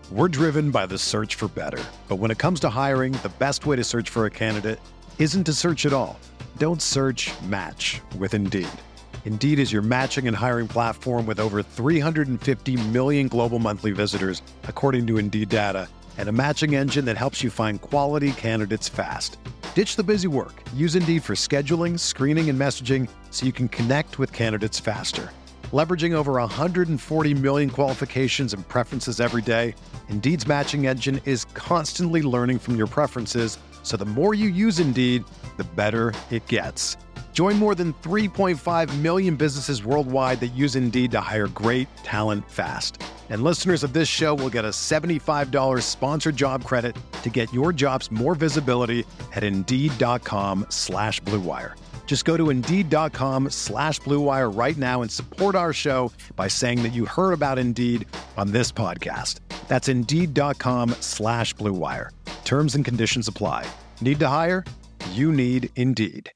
We're driven by the search for better. But when it comes to hiring, the best way to search for a candidate isn't to search at all. Don't search, match with Indeed. Indeed is your matching and hiring platform with over 350 million global monthly visitors, according to Indeed data, and a matching engine that helps you find quality candidates fast. Ditch the busy work. Use Indeed for scheduling, screening, and messaging so you can connect with candidates faster. Leveraging over 140 million qualifications and preferences every day, Indeed's matching engine is constantly learning from your preferences, so the more you use Indeed, the better it gets. Join more than 3.5 million businesses worldwide that use Indeed to hire great talent fast. And listeners of this show will get a $75 sponsored job credit to get your jobs more visibility at Indeed.com/Blue Wire. Just go to Indeed.com/Blue Wire right now and support our show by saying that you heard about Indeed on this podcast. That's Indeed.com/Blue Wire. Terms and conditions apply. Need to hire? You need Indeed.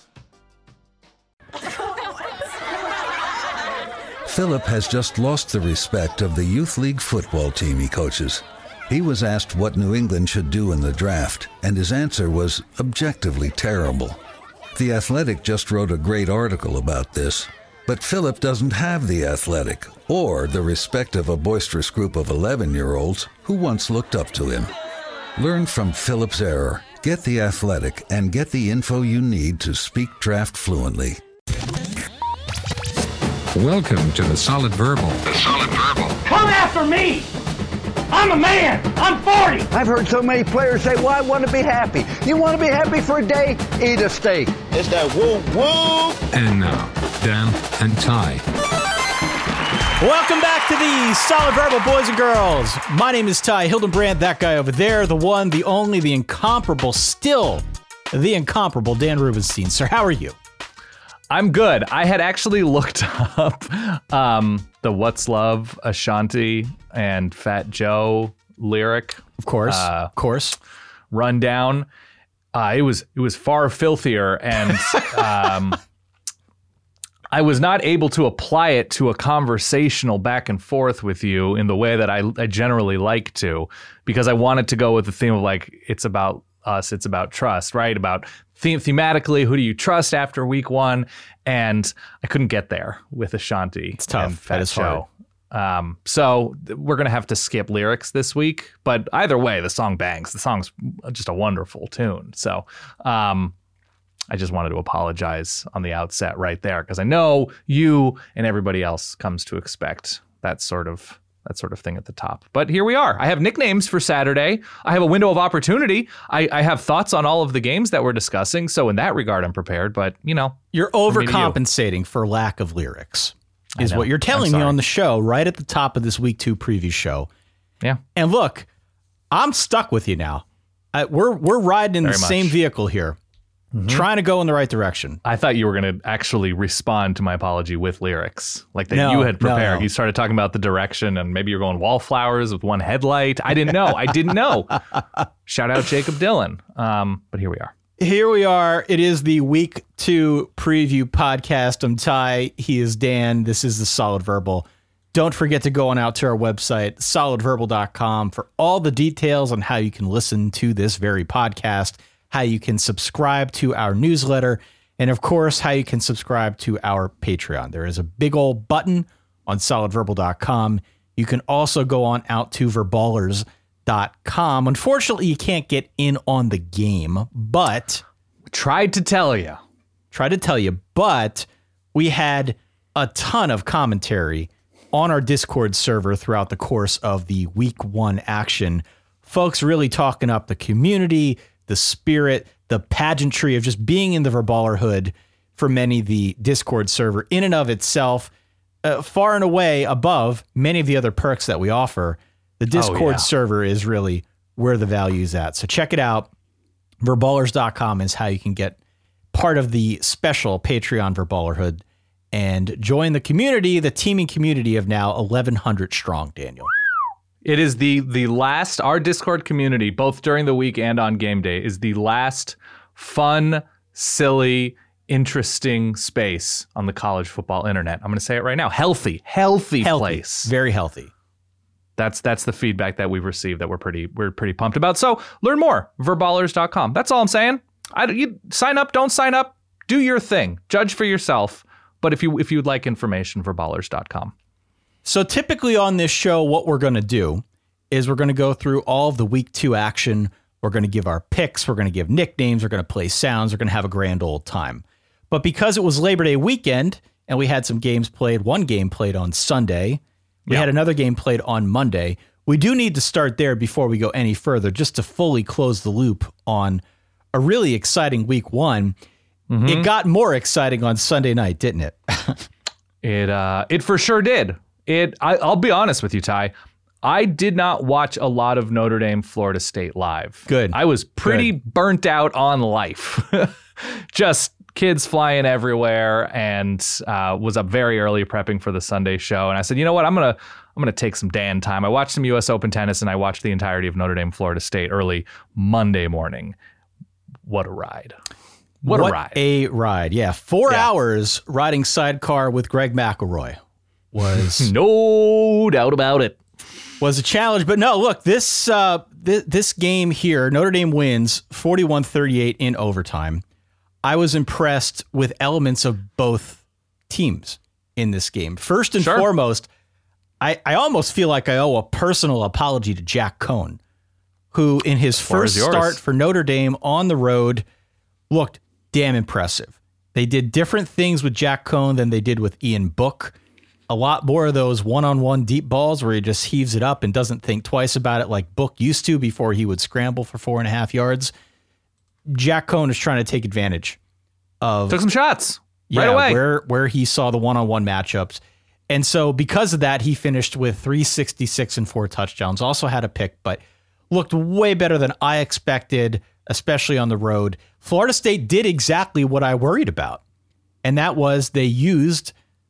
Philip has just lost the respect of the Youth League football team he coaches. He was asked what New England should do in the draft, and his answer was objectively terrible. The Athletic just wrote a great article about this, but Philip doesn't have The Athletic or the respect of a boisterous group of 11-year-olds who once looked up to him. Learn from Philip's error, get The Athletic, and get the info you need to speak draft fluently. Welcome to The Solid Verbal. The Solid Verbal. Come after me! I'm a man! I'm 40! I've heard so many players say, well, I want to be happy. You want to be happy for a day? Eat a steak. It's that woo-woo! And now, Dan and Ty. Welcome back to the Solid Verbal, boys and girls. My name is Ty Hildenbrand, that guy over there, the one, the only, the incomparable, still the incomparable Dan Rubenstein. Sir, how are you? I'm good. I had actually looked up the What's Love, Ashanti, and Fat Joe lyric. Of course. Rundown. It was far filthier, and I was not able to apply it to a conversational back and forth with you in the way that I generally like to, because I wanted to go with the theme of like, it's about us, it's about trust, right? About thematically, who do you trust after week one? And I couldn't get there with Ashanti. It's tough. And Fat Joe. So we're going to have to skip lyrics this week. But either way, the song bangs. The song's just a wonderful tune. So I just wanted to apologize on the outset right there, because I know you and everybody else comes to expect that sort of thing at the top. But here we are. I have nicknames for Saturday. I have a window of opportunity. I have thoughts on all of the games that we're discussing. So in that regard, I'm prepared. But, you know. You're overcompensating for lack of lyrics, is what you're telling me on the show right at the top of this week 2 preview show. Yeah. And look, I'm stuck with you now. We're riding in the same vehicle here. Mm-hmm. Trying to go in the right direction. I thought you were going to actually respond to my apology with lyrics, like that you had prepared. No. You started talking about the direction, and maybe you're going wallflowers with one headlight. I didn't know. Shout out Jacob Dylan. But here we are. Here we are. It is the week 2 preview podcast. I'm Ty. He is Dan. This is the Solid Verbal. Don't forget to go on out to our website, solidverbal.com, for all the details on how you can listen to this very podcast, how you can subscribe to our newsletter, and of course, how you can subscribe to our Patreon. There is a big old button on solidverbal.com. You can also go on out to verballers.com. Unfortunately, you can't get in on the game, but Tried to tell you, but we had a ton of commentary on our Discord server throughout the course of the week 1 action. Folks really talking up the community, the spirit, the pageantry of just being in the Verballerhood. For many, the Discord server in and of itself, far and away above many of the other perks that we offer. The Discord server is really where the value is at. So check it out. Verballers.com is how you can get part of the special Patreon Verballerhood and join the community, the teaming community of now 1,100 strong, Daniel. it is the last, our Discord community, both during the week and on game day, is the last fun, silly, interesting space on the college football internet. I'm going to say it right now. Healthy place. Very healthy. That's the feedback that we've received that we're pretty pumped about. So learn more, verballers.com. That's all I'm saying. You sign up, don't sign up, do your thing. Judge for yourself. But if you'd like information, verballers.com. So typically on this show, what we're going to do is we're going to go through all of the week 2 action. We're going to give our picks. We're going to give nicknames. We're going to play sounds. We're going to have a grand old time. But because it was Labor Day weekend and we had some games played, one game played on Sunday, we had another game played on Monday. We do need to start there before we go any further, just to fully close the loop on a really exciting week 1. Mm-hmm. It got more exciting on Sunday night, didn't it? It for sure did. I'll be honest with you, Ty. I did not watch a lot of Notre Dame, Florida State live. Good. I was pretty burnt out on life. Just kids flying everywhere, and was up very early prepping for the Sunday show. And I said, you know what? I'm gonna take some Dan time. I watched some U.S. Open tennis, and I watched the entirety of Notre Dame, Florida State early Monday morning. What a ride. What a ride. Yeah. 4 hours riding sidecar with Greg McElroy was no doubt about it. Was a challenge, but no, look, this game here, Notre Dame wins 41-38 in overtime. I was impressed with elements of both teams in this game. First and foremost, I almost feel like I owe a personal apology to Jack Cohn, who in his first start for Notre Dame on the road looked damn impressive. They did different things with Jack Cohn than they did with Ian Book. A lot more of those one-on-one deep balls where he just heaves it up and doesn't think twice about it like Book used to before he would scramble for 4.5 yards. Jack Cohn is trying to take advantage of... Took some shots right away. Where he saw the one-on-one matchups. And so because of that, he finished with 366 and 4 touchdowns. Also had a pick, but looked way better than I expected, especially on the road. Florida State did exactly what I worried about, and that was they used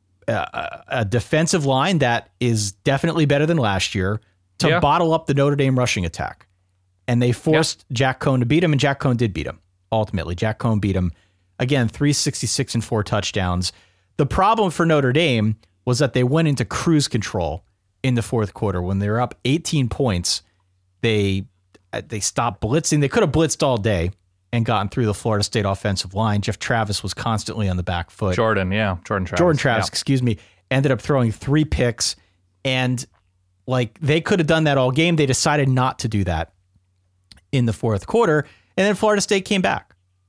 a defensive line that is definitely better than last year to bottle up the Notre Dame rushing attack. And they forced Jack Cohn to beat him, and Jack Cohn did beat him. Ultimately, Jack Cohn beat him. Again, 366 and 4 touchdowns. The problem for Notre Dame was that they went into cruise control in the fourth quarter. When they were up 18 points, they stopped blitzing. They could have blitzed all day and gotten through the Florida State offensive line. Jeff Travis was constantly on the back foot. Jordan Travis, excuse me, ended up throwing 3 picks, and like they could have done that all game. They decided not to do that in the fourth quarter, and then Florida State came back.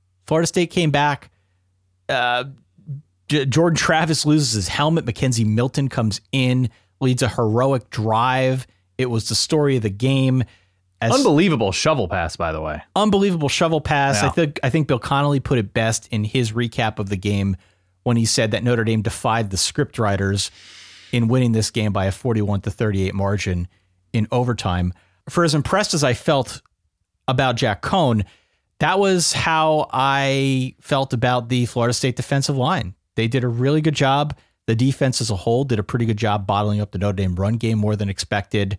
Jordan Travis loses his helmet. Mackenzie Milton comes in, leads a heroic drive. It was the story of the game. Unbelievable shovel pass, by the way. Unbelievable shovel pass. Yeah. I think Bill Connolly put it best in his recap of the game when he said that Notre Dame defied the script writers in winning this game by a 41-38 margin in overtime. For as impressed as I felt about Jack Cohn, that was how I felt about the Florida State defensive line. They did a really good job. The defense as a whole did a pretty good job bottling up the Notre Dame run game more than expected.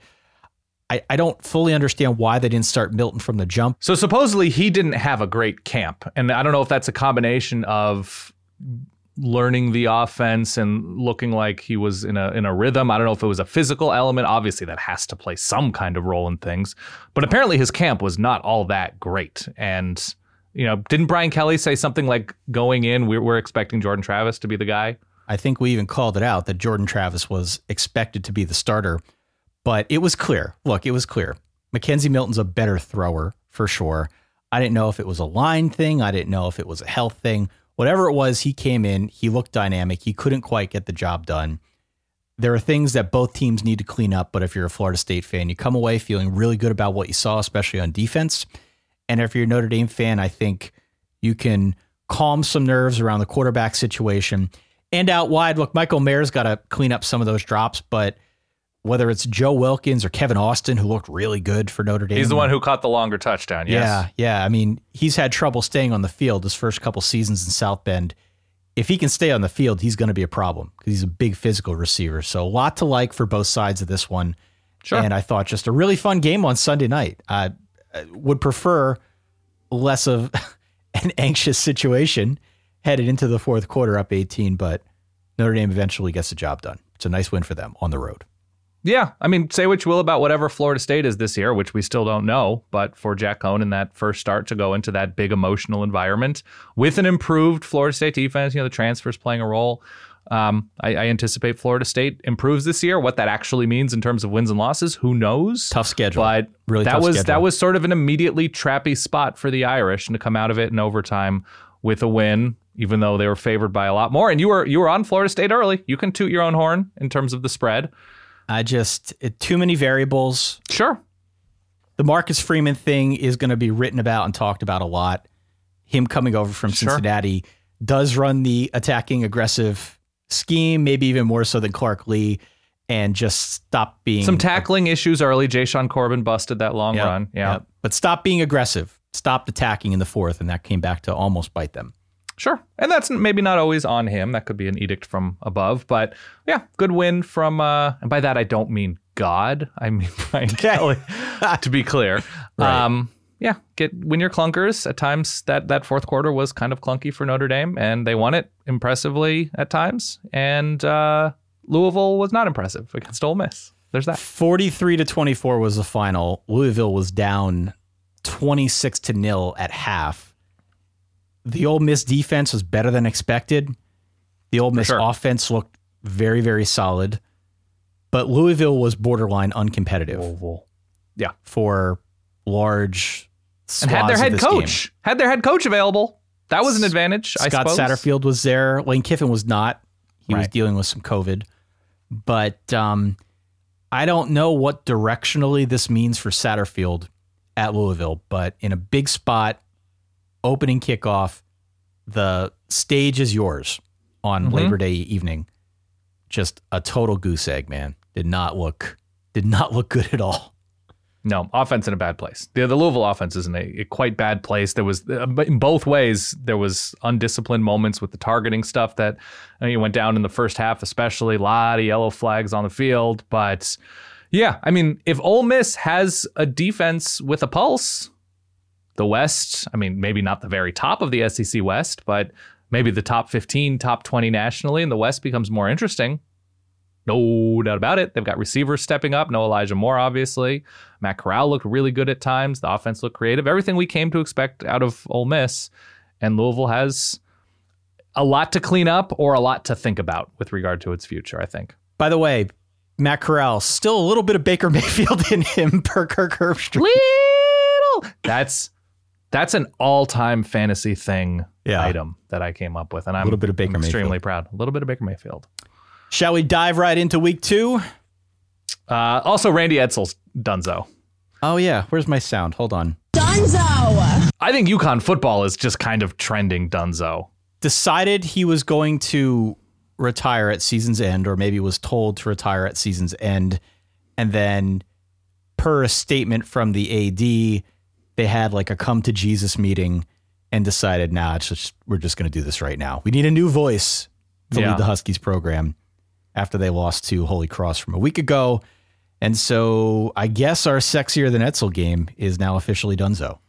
I don't fully understand why they didn't start Milton from the jump. So supposedly he didn't have a great camp. And I don't know if that's a combination of learning the offense and looking like he was in a rhythm. I don't know if it was a physical element. Obviously that has to play some kind of role in things. But apparently his camp was not all that great. And, didn't Brian Kelly say something like going in, we're expecting Jordan Travis to be the guy? I think we even called it out that Jordan Travis was expected to be the starter. But it was clear. Look, it was clear. Mackenzie Milton's a better thrower for sure. I didn't know if it was a line thing. I didn't know if it was a health thing. Whatever it was, he came in. He looked dynamic. He couldn't quite get the job done. There are things that both teams need to clean up, but if you're a Florida State fan, you come away feeling really good about what you saw, especially on defense. And if you're a Notre Dame fan, I think you can calm some nerves around the quarterback situation. And out wide, look, Michael Mayer's got to clean up some of those drops, but whether it's Joe Wilkins or Kevin Austin, who looked really good for Notre Dame. He's the one who caught the longer touchdown, yes. Yeah. I mean, he's had trouble staying on the field his first couple seasons in South Bend. If he can stay on the field, he's going to be a problem because he's a big physical receiver. So a lot to like for both sides of this one. Sure. And I thought just a really fun game on Sunday night. I would prefer less of an anxious situation headed into the fourth quarter up 18, but Notre Dame eventually gets the job done. It's a nice win for them on the road. Yeah, I mean, say what you will about whatever Florida State is this year, which we still don't know, but for Jack Cohn in that first start to go into that big emotional environment with an improved Florida State defense, the transfers playing a role, I anticipate Florida State improves this year. What that actually means in terms of wins and losses, who knows? Tough schedule. But really that was sort of an immediately trappy spot for the Irish, and to come out of it in overtime with a win, even though they were favored by a lot more. And you were on Florida State early. You can toot your own horn in terms of the spread. Too many variables. Sure. The Marcus Freeman thing is going to be written about and talked about a lot. Him coming over from Cincinnati does run the attacking, aggressive scheme, maybe even more so than Clark Lee, and just stop being... Some tackling issues early. Ja'Shawn Corbin busted that long run. Yeah. Yep. But stop being aggressive. Stopped attacking in the fourth, and that came back to almost bite them. Sure. And that's maybe not always on him. That could be an edict from above. But yeah, good win from, and by that I don't mean God. I mean Brian Kelly, to be clear. Right. Win your clunkers. At times that fourth quarter was kind of clunky for Notre Dame, and they won it impressively at times. And Louisville was not impressive against Ole Miss. There's that. 43-24 was the final. Louisville was down 26-0 at half. The Ole Miss defense was better than expected. The Ole Miss offense looked very, very solid. But Louisville was borderline uncompetitive. Yeah. For large swaths and had their head of this coach. game. Had their head coach available. That was an advantage, I suppose. Scott Satterfield was there. Lane Kiffin was not. He was dealing with some COVID. But I don't know what directionally this means for Satterfield at Louisville. But in a big spot, opening kickoff, the stage is yours on Labor Day evening. Just a total goose egg, man. Did not look good at all. No, offense in a bad place. The Louisville offense is in a quite bad place. There was, in both ways, there was undisciplined moments with the targeting stuff that went down in the first half, especially. A lot of yellow flags on the field. But yeah, I mean, if Ole Miss has a defense with a pulse, the West, I mean, maybe not the very top of the SEC West, but maybe the top 15, top 20 nationally, and the West becomes more interesting. No doubt about it. They've got receivers stepping up. No Elijah Moore, obviously. Matt Corral looked really good at times. The offense looked creative. Everything we came to expect out of Ole Miss. And Louisville has a lot to clean up or a lot to think about with regard to its future, I think. By the way, Matt Corral, still a little bit of Baker Mayfield in him per Kirk Herbstreit. Little. That's an all-time fantasy thing item that I came up with. And I'm, a little bit of Baker extremely Mayfield. proud. A little bit of Baker Mayfield. Shall we dive right into week 2? Also, Randy Edsall's donezo. Oh, yeah. Where's my sound? Hold on. Donezo! I think UConn football is just kind of trending donezo. Decided he was going to retire at season's end, or maybe was told to retire at season's end. And then, per a statement from the AD, they had like a come to Jesus meeting and decided, we're just going to do this right now. We need a new voice to lead the Huskies program after they lost to Holy Cross from a week ago. And so I guess our sexier than Edsall game is now officially donezo.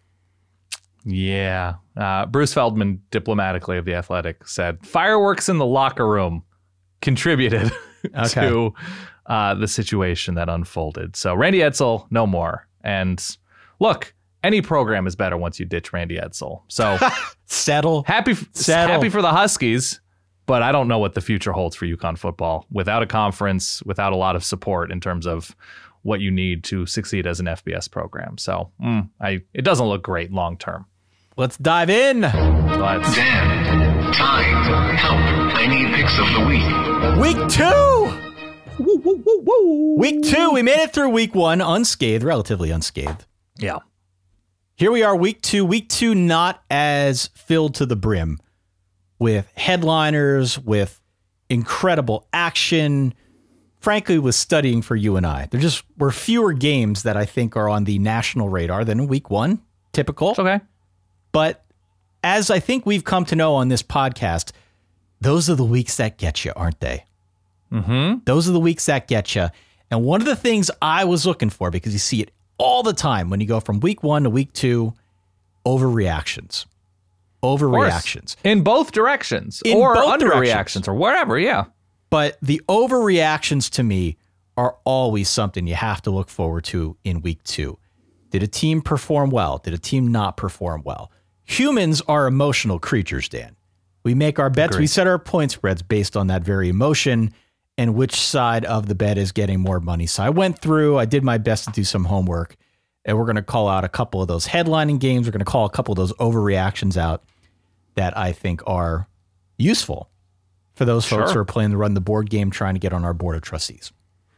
Yeah. Bruce Feldman, diplomatically of The Athletic, said fireworks in the locker room contributed to the situation that unfolded. So Randy Edsall, no more. And look, any program is better once you ditch Randy Edsall. So happy for the Huskies. But I don't know what the future holds for UConn football without a conference, without a lot of support in terms of what you need to succeed as an FBS program. So it doesn't look great long term. Let's dive in. Let's. Dan, time, help. I need picks of the week. Week 2. Woo, woo, woo, woo. Week 2. We made it through week 1 unscathed, relatively unscathed. Yeah. Here we are, week 2. Week 2 not as filled to the brim with headliners, with incredible action, frankly, with studying for you and I. There just were fewer games that I think are on the national radar than week 1, typical. It's okay. But as I think we've come to know on this podcast, those are the weeks that get you, aren't they? Mm-hmm. Those are the weeks that get you. And one of the things I was looking for, because you see it all the time when you go from week 1 to week 2, overreactions. Overreactions. In both directions. In or both underreactions directions. or wherever, yeah. But the overreactions to me are always something you have to look forward to in week 2. Did a team perform well? Did a team not perform well? Humans are emotional creatures, Dan. We make our bets. Agreed. We set our point spreads based on that very emotion and which side of the bet is getting more money. So I did my best to do some homework, and we're going to call out a couple of those headlining games. We're going to call a couple of those overreactions out that I think are useful for those folks who are playing the run the board game, trying to get on our board of trustees.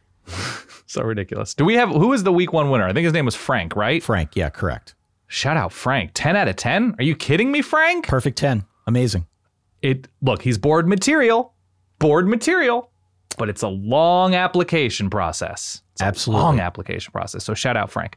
So ridiculous. Who is the week 1 winner? I think his name was Frank, right? Frank. Yeah, correct. Shout out Frank. 10 out of 10? Are you kidding me, Frank? Perfect 10. Amazing. Look, he's board material, but it's a long application process. Absolutely. Long application process. So shout out Frank.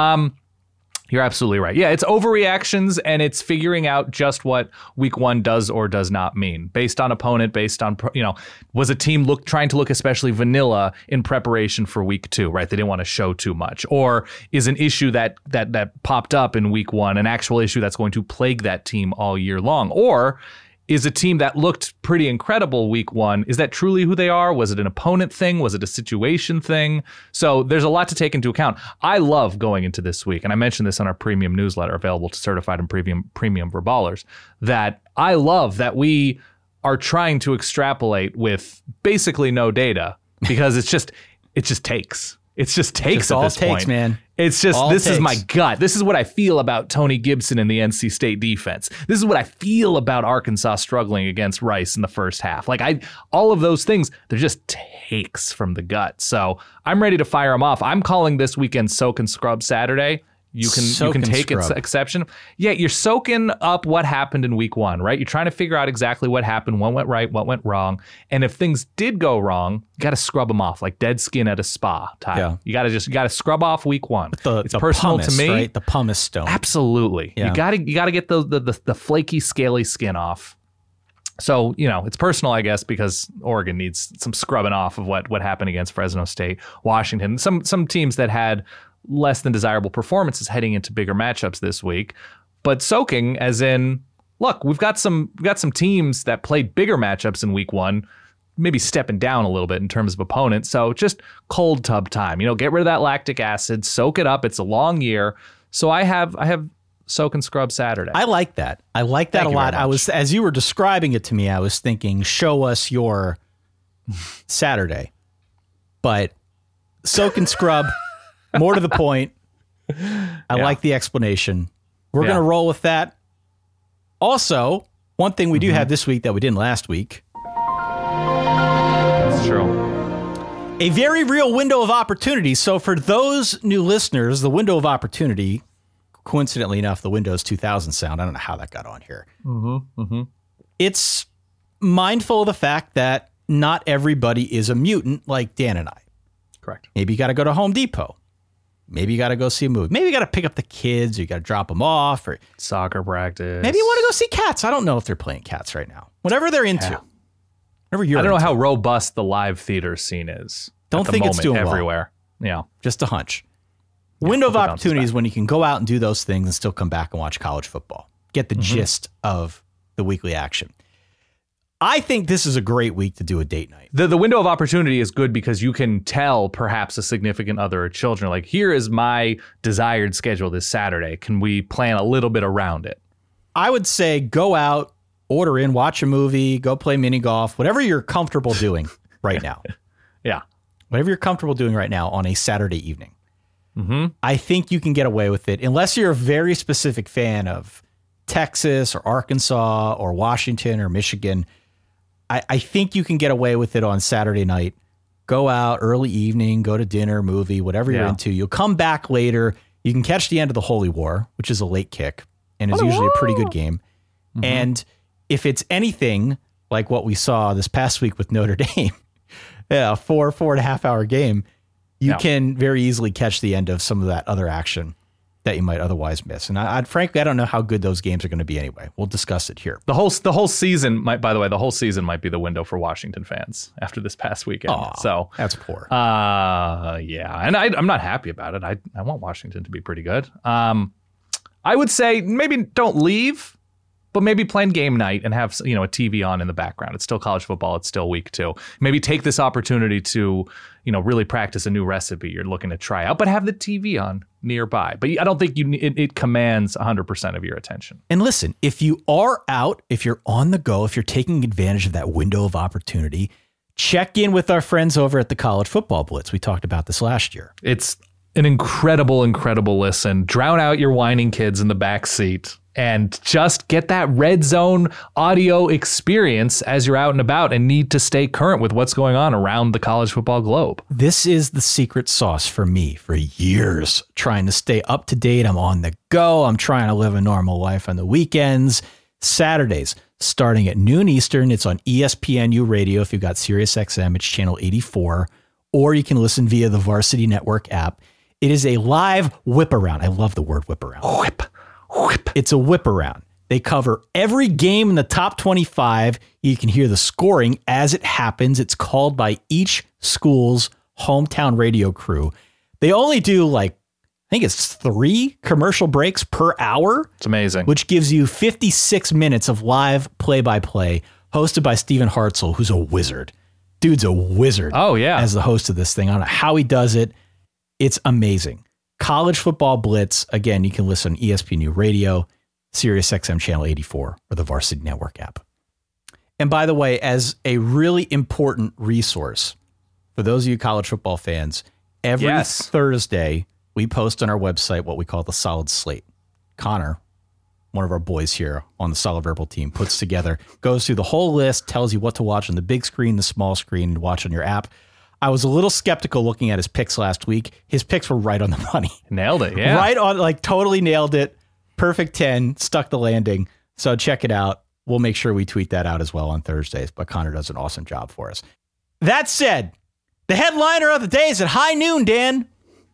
You're absolutely right. Yeah, it's overreactions, and it's figuring out just what week 1 does or does not mean based on opponent, based on, was a team trying to look especially vanilla in preparation for week 2, right? They didn't want to show too much. Or is an issue that popped up in week 1 an actual issue that's going to plague that team all year long? Or is a team that looked pretty incredible week 1, is that truly who they are? Was it an opponent thing? Was it a situation thing? So there's a lot to take into account. I love going into this week, and I mentioned this on our premium newsletter available to certified and premium for ballers, that I love that we are trying to extrapolate with basically no data because it just takes. It just takes at this point, man. It's just, this is my gut. This is what I feel about Tony Gibson and the NC State defense. This is what I feel about Arkansas struggling against Rice in the first half. All of those things, they're just takes from the gut. So I'm ready to fire them off. I'm calling this weekend Soak and Scrub Saturday. You can take exception. Yeah, you're soaking up what happened in week 1, right? You're trying to figure out exactly what happened, what went right, what went wrong. And if things did go wrong, you got to scrub them off like dead skin at a spa time. Yeah. You got to scrub off week 1. It's personal pumice, to me. Right? The pumice stone. Absolutely. Yeah. You got to get the flaky, scaly skin off. So, it's personal, I guess, because Oregon needs some scrubbing off of what happened against Fresno State, Washington, some teams that had less than desirable performances heading into bigger matchups this week. But soaking, as in, look, we've got some teams that played bigger matchups in week 1, maybe stepping down a little bit in terms of opponents. So just cold tub time, get rid of that lactic acid, soak it up. It's a long year. So I have Soak and Scrub Saturday. I like that. I like that a lot. As you were describing it to me, I was thinking, show us your Saturday. But Soak and Scrub, more to the point. I like the explanation. We're going to roll with that. Also, one thing we do have this week that we didn't last week. That's true. A very real window of opportunity. So for those new listeners, the window of opportunity, coincidentally enough, the Windows 2000 sound, I don't know how that got on here. It's mindful of the fact that not everybody is a mutant like Dan and I. Correct. Maybe you got to go to Home Depot. Maybe you got to go see a movie. Maybe you got to pick up the kids, or you got to drop them off, or soccer practice. Maybe you want to go see Cats. I don't know if they're playing Cats right now. Whatever they're into. Yeah. I don't know how robust the live theater scene is. Don't think it's doing everywhere. Well. Yeah. Just a hunch. Window of opportunity is when you can go out and do those things and still come back and watch college football. Get the gist of the weekly action. I think this is a great week to do a date night. The window of opportunity is good because you can tell perhaps a significant other or children, like, here is my desired schedule this Saturday. Can we plan a little bit around it? I would say go out, order in, watch a movie, go play mini golf, whatever you're comfortable doing right now. Yeah. Whatever you're comfortable doing right now on a Saturday evening. I think you can get away with it unless you're a very specific fan of Texas or Arkansas or Washington or Michigan. I think you can get away with it on Saturday night. Go out early evening, go to dinner, movie, whatever you're into. You'll come back later. You can catch the end of the Holy War, which is a late kick, and is usually a pretty good game. And if it's anything like what we saw this past week with Notre Dame, 4.5 hour game, you can very easily catch the end of some of that other action that you might otherwise miss. And frankly, I don't know how good those games are going to be anyway. We'll discuss it here. The whole season might, by the way, the whole season might be the window for Washington fans after this past weekend. So that's poor. Yeah. And I'm not happy about it. I want Washington to be pretty good. I would say maybe don't leave but maybe plan game night and have, a TV on in the background. It's still college football. It's still week 2. Maybe take this opportunity to, really practice a new recipe you're looking to try out, but have the TV on nearby. But I don't think it commands 100% of your attention. And listen, if you are out, if you're on the go, if you're taking advantage of that window of opportunity, check in with our friends over at the College Football Blitz. We talked about this last year. It's an incredible, incredible listen. Drown out your whining kids in the back seat and just get that red zone audio experience as you're out and about and need to stay current with what's going on around the college football globe. This is the secret sauce for me for years, trying to stay up to date. I'm on the go. I'm trying to live a normal life on the weekends. Saturdays, starting at noon Eastern, it's on ESPNU Radio. If you've got SiriusXM, it's channel 84, or you can listen via the Varsity Network app. It is a live whip around. I love the word whip around. Whip. It's a whip around. They cover every game in the top 25. You can hear the scoring as it happens. It's called by each school's hometown radio crew. They only do I think it's 3 commercial breaks per hour. It's amazing. Which gives you 56 minutes of live play-by-play hosted by Stephen Hartzell, who's a wizard. Dude's a wizard. Oh, yeah. As the host of this thing. I don't know how he does it. It's amazing. College Football Blitz. Again, you can listen on ESPNU Radio, SiriusXM Channel 84, or the Varsity Network app. And by the way, as a really important resource for those of you college football fans, every Thursday, we post on our website what we call the Solid Slate. Connor, one of our boys here on the Solid Verbal team, puts together, goes through the whole list, tells you what to watch on the big screen, the small screen, and watch on your app. I was a little skeptical looking at his picks last week. His picks were right on the money. Nailed it, yeah. Right on, totally nailed it. Perfect 10, stuck the landing. So check it out. We'll make sure we tweet that out as well on Thursdays, but Connor does an awesome job for us. That said, the headliner of the day is at high noon, Dan.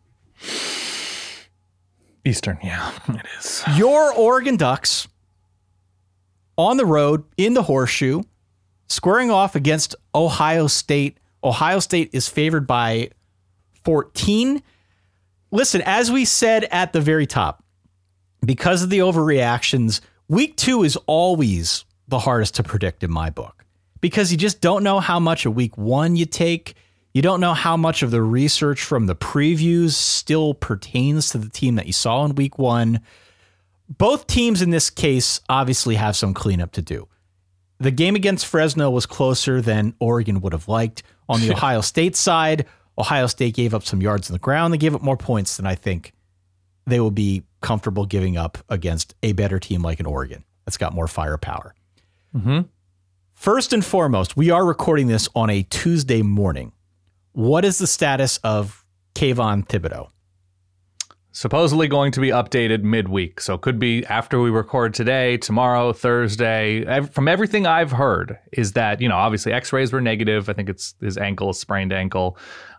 Eastern, yeah, it is. Your Oregon Ducks on the road in the Horseshoe, squaring off against Ohio State. Ohio State is favored by 14. Listen, as we said at the very top, because of the overreactions, week 2 is always the hardest to predict in my book, because you just don't know how much of week 1 you take. You don't know how much of the research from the previews still pertains to the team that you saw in week 1. Both teams in this case obviously have some cleanup to do. The game against Fresno was closer than Oregon would have liked. On the Ohio State side, Ohio State gave up some yards on the ground. They gave up more points than I think they will be comfortable giving up against a better team like an Oregon that's got more firepower. Mm-hmm. First and foremost, we are recording this on a Tuesday morning. What is the status of Kayvon Thibodeaux? Supposedly going to be updated midweek. So it could be after we record today, tomorrow, Thursday. From everything I've heard is that, obviously x-rays were negative. I think it's his ankle, sprained ankle.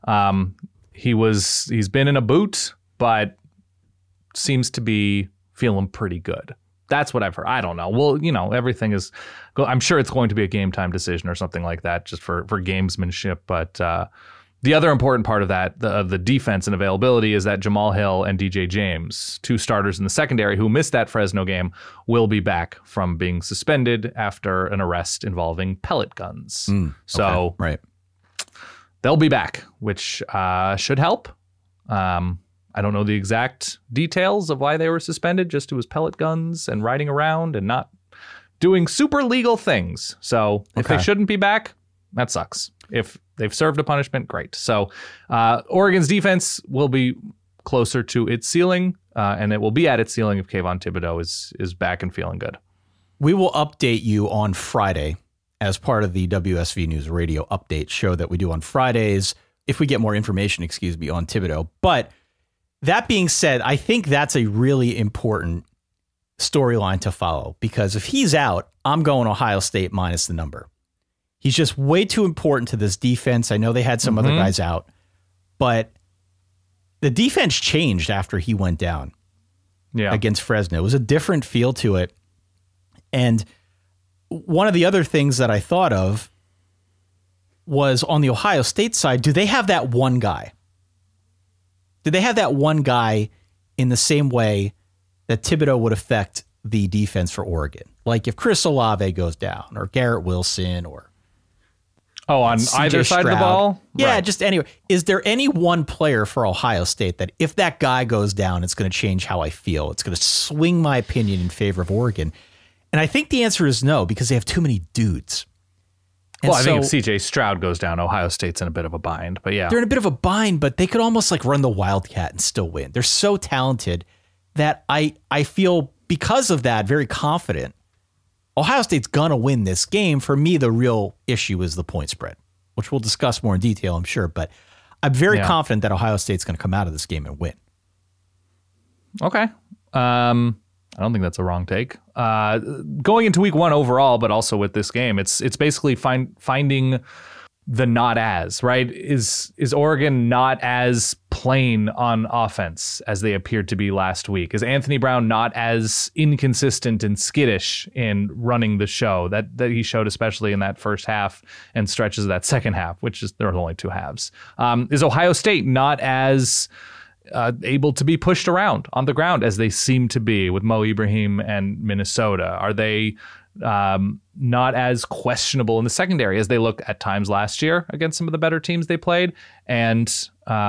He's been in a boot, but seems to be feeling pretty good. That's what I've heard. I don't know. Well, everything is, I'm sure it's going to be a game time decision or something like that just for gamesmanship. But the other important part of that, the defense and availability, is that Jamal Hill and DJ James, 2 starters in the secondary who missed that Fresno game, will be back from being suspended after an arrest involving pellet guns. So right. They'll be back, which should help. I don't know the exact details of why they were suspended, just it was pellet guns and riding around and not doing super legal things. So if they shouldn't be back, that sucks. If they've served a punishment, great. So Oregon's defense will be closer to its ceiling, and it will be at its ceiling if Kayvon Thibodeaux is back and feeling good. We will update you on Friday as part of the WSV News Radio update show that we do on Fridays, if we get more information, on Thibodeaux. But that being said, I think that's a really important storyline to follow, because if he's out, I'm going Ohio State minus the number. He's just way too important to this defense. I know they had some other guys out, but the defense changed after he went down against Fresno. It was a different feel to it. And one of the other things that I thought of was on the Ohio State side, do they have that one guy? Did they have that one guy in the same way that Thibodeaux would affect the defense for Oregon? Like if Chris Olave goes down or Garrett Wilson or on CJ either side of the Stroud. ball? Yeah, Right. just anyway. Is there any one player for Ohio State that if that guy goes down, it's going to change how I feel? It's going to swing my opinion in favor of Oregon? And I think the answer is no, because they have too many dudes. And Well, I think if CJ Stroud goes down, Ohio State's in a bit of a bind. But yeah. they're in a bit of a bind, but they could almost like run the Wildcat and still win. They're so talented that I feel because of that very confident. Ohio State's going to win this game. For me, the real issue is the point spread, which we'll discuss more in detail, I'm sure. But I'm very confident that Ohio State's going to come out of this game and win. Okay. I don't think that's a wrong take. Going into week one overall, but also with this game, it's basically finding the not as, right? Is Oregon not as plain on offense as they appeared to be last week? Is Anthony Brown not as inconsistent and skittish in running the show that he showed, especially in that first half and stretches of that second half, which is there are only two halves? Is Ohio State not as able to be pushed around on the ground as they seem to be with Mo Ibrahim and Minnesota? Are they not as questionable in the secondary as they looked at times last year against some of the better teams they played and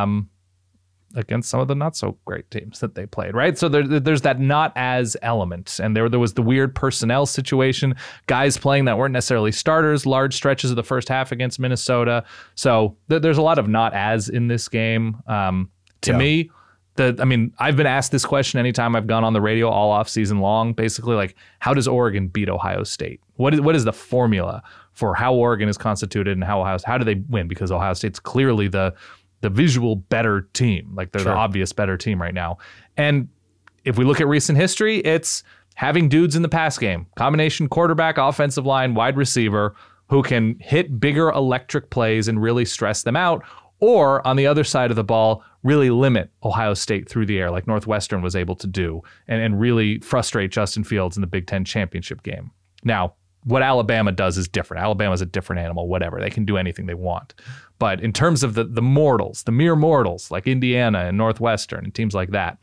against some of the not so great teams that they played, right? So there's that not as element. And there was the weird personnel situation, guys playing that weren't necessarily starters, large stretches of the first half against Minnesota. So there's a lot of not as in this game. To me, I've been asked this question anytime I've gone on the radio all off season long, basically like, how does Oregon beat Ohio State? What is the formula for how Oregon is constituted and how do they win? Because Ohio State's clearly the visual better team. Like they're the obvious better team right now. And if we look at recent history, it's having dudes in the pass game, combination quarterback, offensive line, wide receiver who can hit bigger electric plays and really stress them out. Or on the other side of the ball, really limit Ohio State through the air like Northwestern was able to do and really frustrate Justin Fields in the Big Ten championship game. Now, what Alabama does is different. Alabama's a different animal, whatever. They can do anything they want. But in terms of the mortals, the mere mortals like Indiana and Northwestern and teams like that,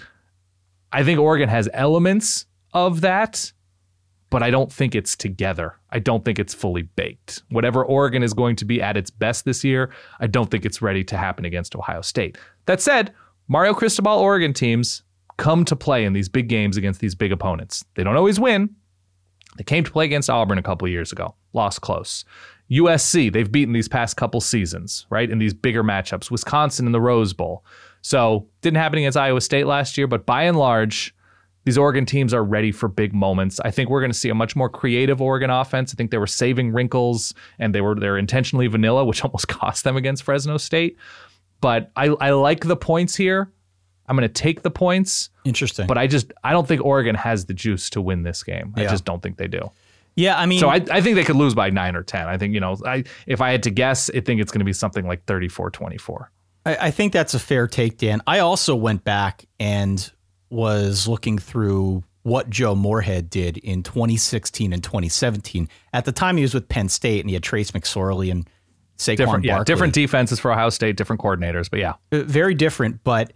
I think Oregon has elements of that, but I don't think it's together. I don't think it's fully baked. Whatever Oregon is going to be at its best this year, I don't think it's ready to happen against Ohio State. That said, Mario Cristobal Oregon teams come to play in these big games against these big opponents. They don't always win. They came to play against Auburn a couple of years ago, lost close. USC, they've beaten these past couple seasons, right, in these bigger matchups. Wisconsin in the Rose Bowl. So didn't happen against Iowa State last year, but by and large, these Oregon teams are ready for big moments. I think we're going to see a much more creative Oregon offense. I think they were saving wrinkles and they're intentionally vanilla, which almost cost them against Fresno State. But I like the points here. I'm going to take the points. Interesting. But I don't think Oregon has the juice to win this game. I just don't think they do. Yeah, I mean, so I think they could lose by 9 or 10. I think, if I had to guess, I think it's going to be something like 34-24. I think that's a fair take, Dan. I also went back and was looking through what Joe Moorhead did in 2016 and 2017. At the time, he was with Penn State, and he had Trace McSorley and Saquon Barkley. Different defenses for Ohio State, different coordinators, but yeah. Very different, but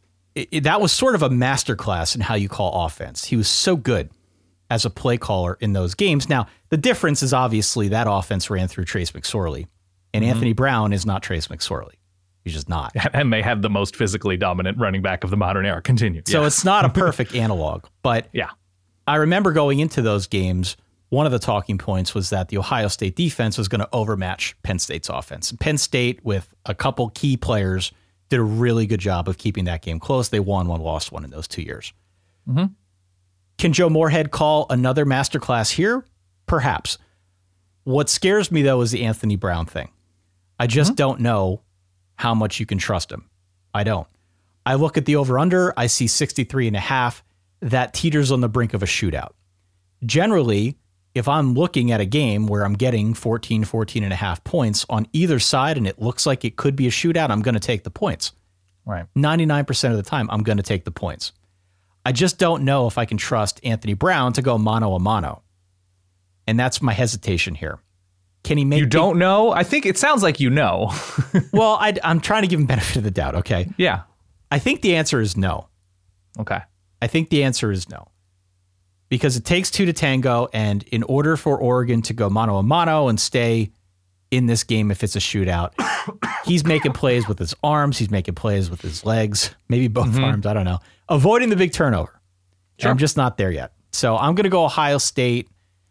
that was sort of a masterclass in how you call offense. He was so good as a play caller in those games. Now, the difference is obviously that offense ran through Trace McSorley, and Anthony Brown is not Trace McSorley. He's just not. And they have the most physically dominant running back of the modern era. Continue. So it's not a perfect analog, but yeah, I remember going into those games, one of the talking points was that the Ohio State defense was going to overmatch Penn State's offense. And Penn State, with a couple key players, did a really good job of keeping that game close. They won one, lost one in those 2 years. Mm-hmm. Can Joe Moorhead call another masterclass here? Perhaps. What scares me, though, is the Anthony Brown thing. I just don't know how much you can trust him. I don't. I look at the over-under, I see 63.5. That teeters on the brink of a shootout. Generally, if I'm looking at a game where I'm getting 14.5 points on either side and it looks like it could be a shootout, I'm going to take the points. Right. 99% of the time, I'm going to take the points. I just don't know if I can trust Anthony Brown to go mano a mano. And that's my hesitation here. Can he make... You don't know? I think it sounds like you know. Well, I'm trying to give him benefit of the doubt, okay? Yeah. I think the answer is no. Okay. I think the answer is no. because it takes two to tango. And in order for Oregon to go mano a mano and stay in this game, if it's a shootout, he's making plays with his arms. He's making plays with his legs, maybe both arms. I don't know. Avoiding the big turnover. Sure. I'm just not there yet. So I'm going to go Ohio State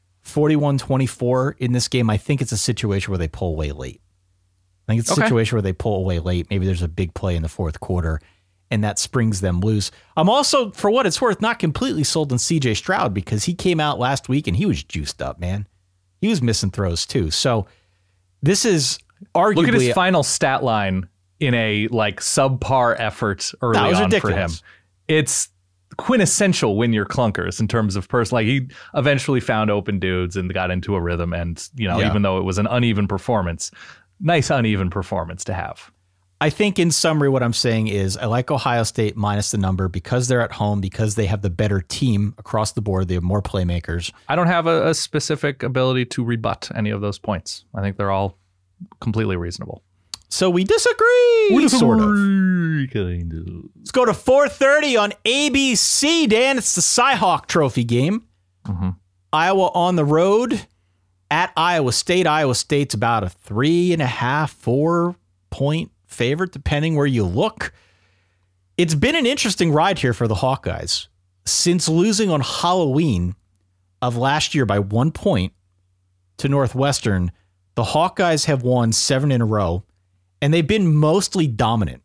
41-24 in this game. I think it's a situation where they pull away late. I think it's a situation where they pull away late. Maybe there's a big play in the fourth quarter, and that springs them loose. I'm also, for what it's worth, not completely sold on CJ Stroud because he came out last week and he was juiced up, man. He was missing throws too. So this is arguably... Look at his final stat line in a subpar effort early on ridiculous for him. It's quintessential win your clunkers in terms of he eventually found open dudes and got into a rhythm, and even though it was an uneven performance, nice uneven performance to have. I think in summary what I'm saying is I like Ohio State minus the number because they're at home, because they have the better team across the board. They have more playmakers. I don't have a specific ability to rebut any of those points. I think they're all completely reasonable. So we disagree. Sort of. Kind of. Let's go to 4:30 on ABC, Dan. It's the Cy-Hawk Trophy game. Mm-hmm. Iowa on the road at Iowa State. Iowa State's about a 3.5, 4 point favorite, depending where you look. It's been an interesting ride here for the Hawkeyes. Since losing on Halloween of last year by 1 point to Northwestern, the Hawkeyes have won 7 in a row, and they've been mostly dominant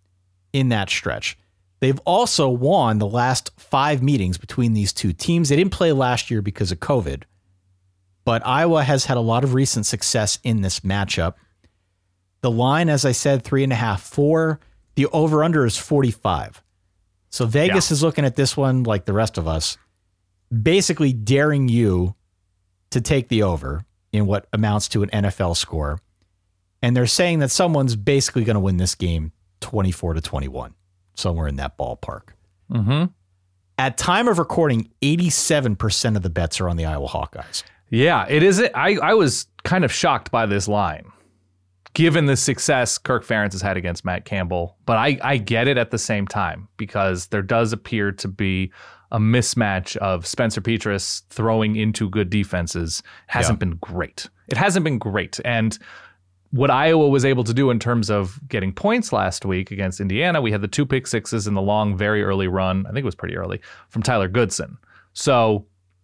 in that stretch. They've also won the last 5 meetings between these two teams. They didn't play last year because of COVID, but Iowa has had a lot of recent success in this matchup. The line, as I said, 3.5, 4. The over-under is 45. So Vegas is looking at this one like the rest of us, basically daring you to take the over in what amounts to an NFL score. And they're saying that someone's basically going to win this game 24-21, somewhere in that ballpark. Mm-hmm. At time of recording, 87% of the bets are on the Iowa Hawkeyes. Yeah, it is. I was kind of shocked by this line, given the success Kirk Ferentz has had against Matt Campbell. But I get it at the same time, because there does appear to be a mismatch of Spencer Petras throwing into good defenses. Hasn't been great. It hasn't been great. And what Iowa was able to do in terms of getting points last week against Indiana, we had the 2 pick sixes in the long, very early run. I think it was pretty early from Tyler Goodson. So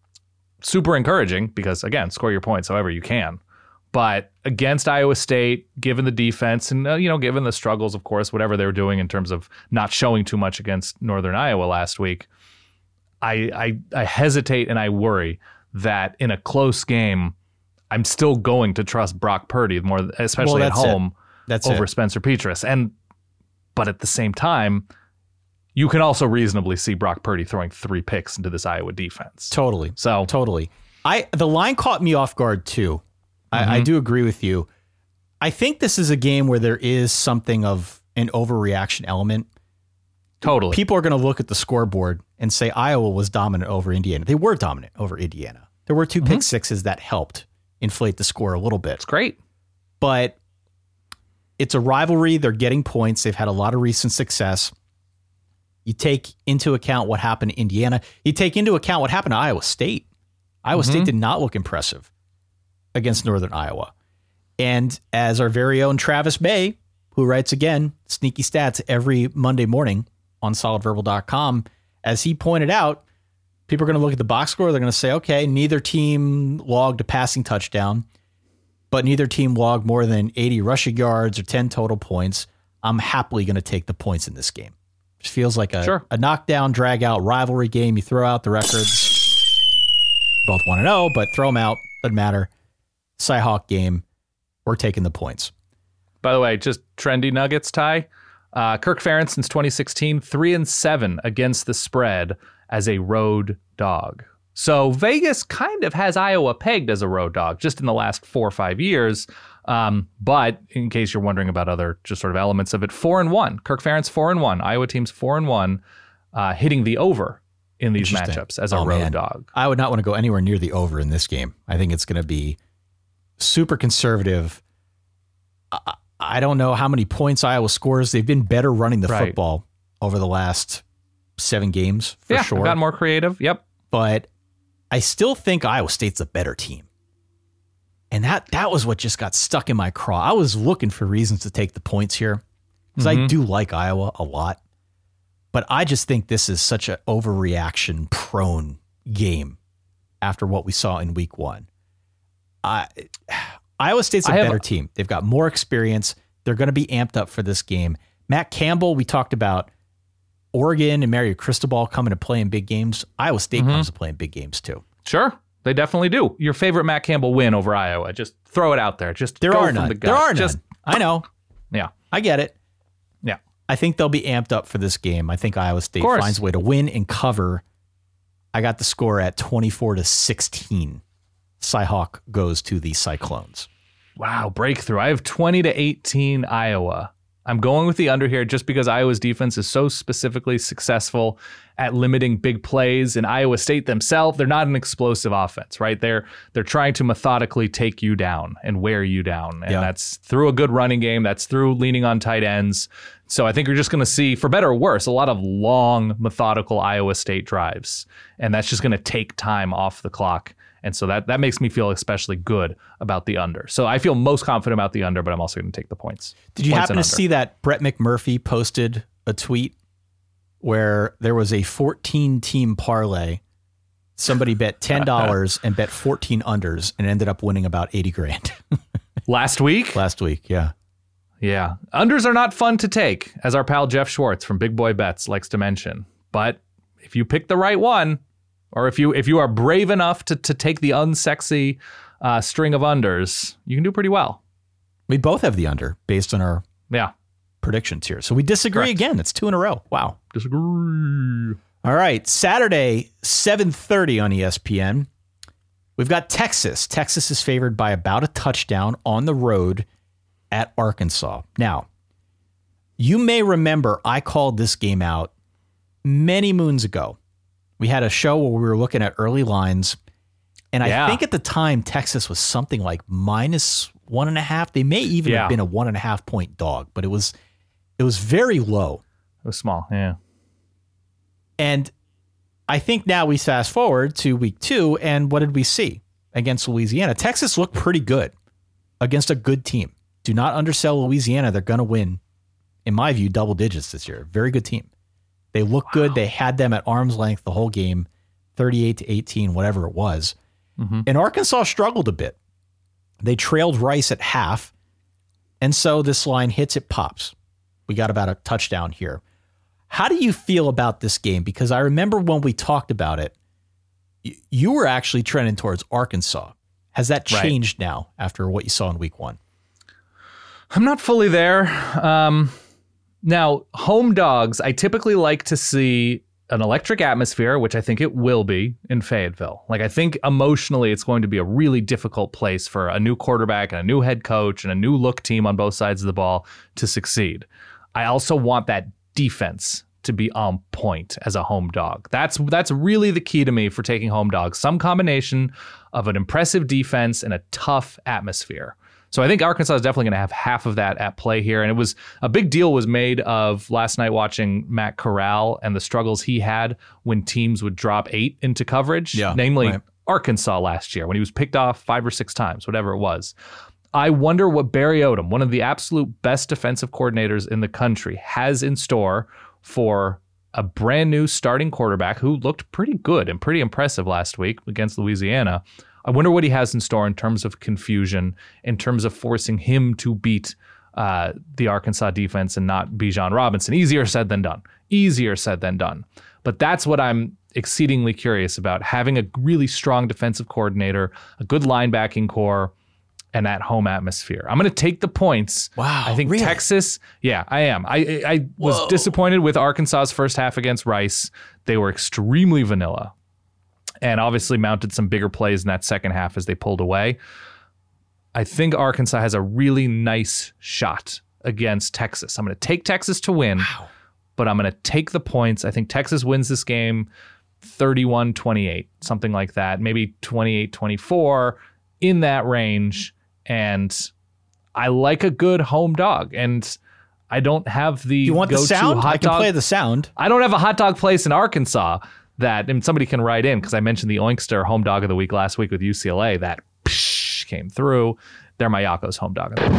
super encouraging because, again, score your points however you can. But against Iowa State, given the defense and, given the struggles, of course, whatever they were doing in terms of not showing too much against Northern Iowa last week, I hesitate and I worry that in a close game, I'm still going to trust Brock Purdy more, especially at home, over Spencer Petras. But at the same time, you can also reasonably see Brock Purdy throwing 3 picks into this Iowa defense. Totally. The line caught me off guard too. I do agree with you. I think this is a game where there is something of an overreaction element. Totally. People are going to look at the scoreboard and say Iowa was dominant over Indiana. They were dominant over Indiana. There were 2 pick sixes that helped inflate the score a little bit. It's great. But it's a rivalry. They're getting points. They've had a lot of recent success. You take into account what happened to Indiana. You take into account what happened to Iowa State. Iowa State did not look impressive against Northern Iowa. And as our very own Travis May, who writes, again, sneaky stats every Monday morning on solidverbal.com, as he pointed out, people are going to look at the box score. They're going to say, okay, neither team logged a passing touchdown, but neither team logged more than 80 rushing yards or 10 total points. I'm happily going to take the points in this game. It feels like a knockdown, drag-out rivalry game. You throw out the records. Both 1-0, but throw them out. Doesn't matter. Cy-Hawk game. We're taking the points. By the way, just trendy nuggets, Ty. Kirk Ferentz since 2016, 3-7 against the spread as a road dog. So Vegas kind of has Iowa pegged as a road dog just in the last 4 or 5 years. But in case you're wondering about other just sort of elements of it, 4-1. Kirk Ferentz 4-1. Iowa team's 4-1, hitting the over in these matchups as a road dog. I would not want to go anywhere near the over in this game. I think it's going to be super conservative. I don't know how many points Iowa scores. They've been better running the football over the last 7 games, for sure. Got more creative. Yep. But I still think Iowa State's a better team. And that was what just got stuck in my craw. I was looking for reasons to take the points here because I do like Iowa a lot. But I just think this is such an overreaction prone game after what we saw in week 1. Iowa State's a better team. They've got more experience. They're going to be amped up for this game. Matt Campbell, we talked about Oregon and Mario Cristobal coming to play in big games. Iowa State comes to play in big games too. Sure. They definitely do. Your favorite Matt Campbell win over Iowa. Just throw it out there. Just there go are from none. the gut. There are just, none. I know. Yeah. I get it. Yeah. I think they'll be amped up for this game. I think Iowa State finds a way to win and cover. I got the score at 24-16. Cyhawk goes to the Cyclones. Wow, breakthrough. I have 20-18 Iowa. I'm going with the under here just because Iowa's defense is so specifically successful at limiting big plays. And Iowa State themselves, they're not an explosive offense, right? They're trying to methodically take you down and wear you down. And that's through a good running game. That's through leaning on tight ends. So I think you're just going to see, for better or worse, a lot of long, methodical Iowa State drives. And that's just going to take time off the clock. And so that makes me feel especially good about the under. So I feel most confident about the under, but I'm also going to take the points. Did you happen to see that Brett McMurphy posted a tweet where there was a 14-team parlay? Somebody bet $10 and bet 14 unders and ended up winning about $80,000. Last week? Last week, yeah. Yeah. Unders are not fun to take, as our pal Jeff Schwartz from Big Boy Bets likes to mention. But if you pick the right one, or if you are brave enough to take the unsexy string of unders, you can do pretty well. We both have the under based on our predictions here. So we disagree again. It's 2 in a row. Wow. Disagree. All right. Saturday, 7:30 on ESPN. We've got Texas. Texas is favored by about a touchdown on the road at Arkansas. Now, you may remember I called this game out many moons ago. We had a show where we were looking at early lines, and I think at the time Texas was something like -1.5. They may even have been a 1.5 point dog, but it was very low. It was small, yeah. And I think now we fast forward to week 2, and what did we see against Louisiana? Texas looked pretty good against a good team. Do not undersell Louisiana. They're going to win, in my view, double digits this year. Very good team. They look good. They had them at arm's length the whole game, 38-18, whatever it was. And Arkansas struggled a bit. They trailed Rice at half, and so this line hits, it pops. We got about a touchdown here. How do you feel about this game? Because I remember when we talked about it, you were actually trending towards Arkansas. Has that changed now after what you saw in week 1? I'm not fully there. Now, home dogs, I typically like to see an electric atmosphere, which I think it will be in Fayetteville. Like, I think emotionally it's going to be a really difficult place for a new quarterback and a new head coach and a new look team on both sides of the ball to succeed. I also want that defense to be on point as a home dog. That's really the key to me for taking home dogs. Some combination of an impressive defense and a tough atmosphere. So I think Arkansas is definitely going to have half of that at play here. And it was a big deal was made of last night watching Matt Corral and the struggles he had when teams would drop 8 into coverage, namely Arkansas last year when he was picked off 5 or 6 times, whatever it was. I wonder what Barry Odom, one of the absolute best defensive coordinators in the country, has in store for a brand new starting quarterback who looked pretty good and pretty impressive last week against Louisiana. I wonder what he has in store in terms of confusion, in terms of forcing him to beat the Arkansas defense and not Bijan Robinson. Easier said than done. Easier said than done. But that's what I'm exceedingly curious about, having a really strong defensive coordinator, a good linebacking core, and that home atmosphere. I'm going to take the points. Wow, I think really? Texas, I am. I was disappointed with Arkansas's first half against Rice. They were extremely vanilla and obviously mounted some bigger plays in that second half as they pulled away. I think Arkansas has a really nice shot against Texas. I'm going to take Texas to win, but I'm going to take the points. I think Texas wins this game 31-28, something like that, maybe 28-24, in that range. And I like a good home dog, and I don't have the you want the sound? hot I can dog. play the sound. I don't have a hot dog place in Arkansas that, and somebody can write in because I mentioned the Oinkster home dog of the week last week with UCLA. That came through. They're my Yakos home dog of the week.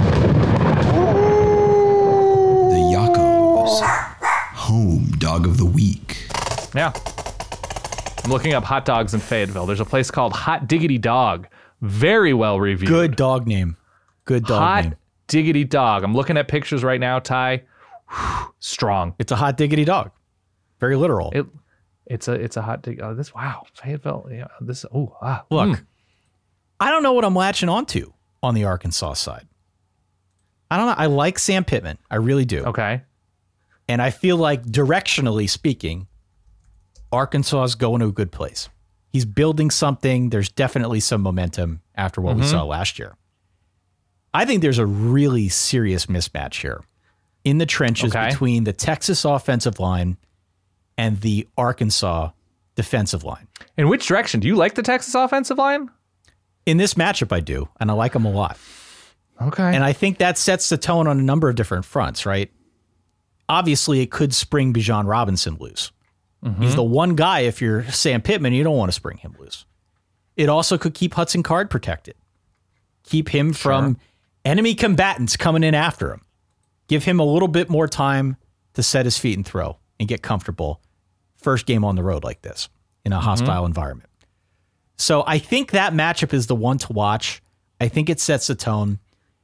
The Yakos home dog of the week. Yeah. I'm looking up hot dogs in Fayetteville. There's a place called Hot Diggity Dog. Very well reviewed. Good dog name. Good dog name. Hot Diggity Dog. I'm looking at pictures right now, Ty. Strong. It's a hot diggity dog. Very literal. It's a hot dig. Oh, this, wow. Fayetteville. Yeah, this. Oh, Look, I don't know what I'm latching onto on the Arkansas side. I don't know. I like Sam Pittman. I really do. Okay. And I feel like directionally speaking, Arkansas is going to a good place. He's building something. There's definitely some momentum after what we saw last year. I think there's a really serious mismatch here in the trenches between the Texas offensive line and the Arkansas defensive line. In which direction? Do you like the Texas offensive line? In this matchup, I do, and I like them a lot. Okay. And I think that sets the tone on a number of different fronts, right? Obviously, it could spring Bijan Robinson loose. He's the one guy, if you're Sam Pittman, you don't want to spring him loose. It also could keep Hudson Card protected. Keep him from enemy combatants coming in after him. Give him a little bit more time to set his feet and throw and get comfortable. First game on the road like this in a hostile environment. So I think that matchup is the one to watch. I think it sets the tone.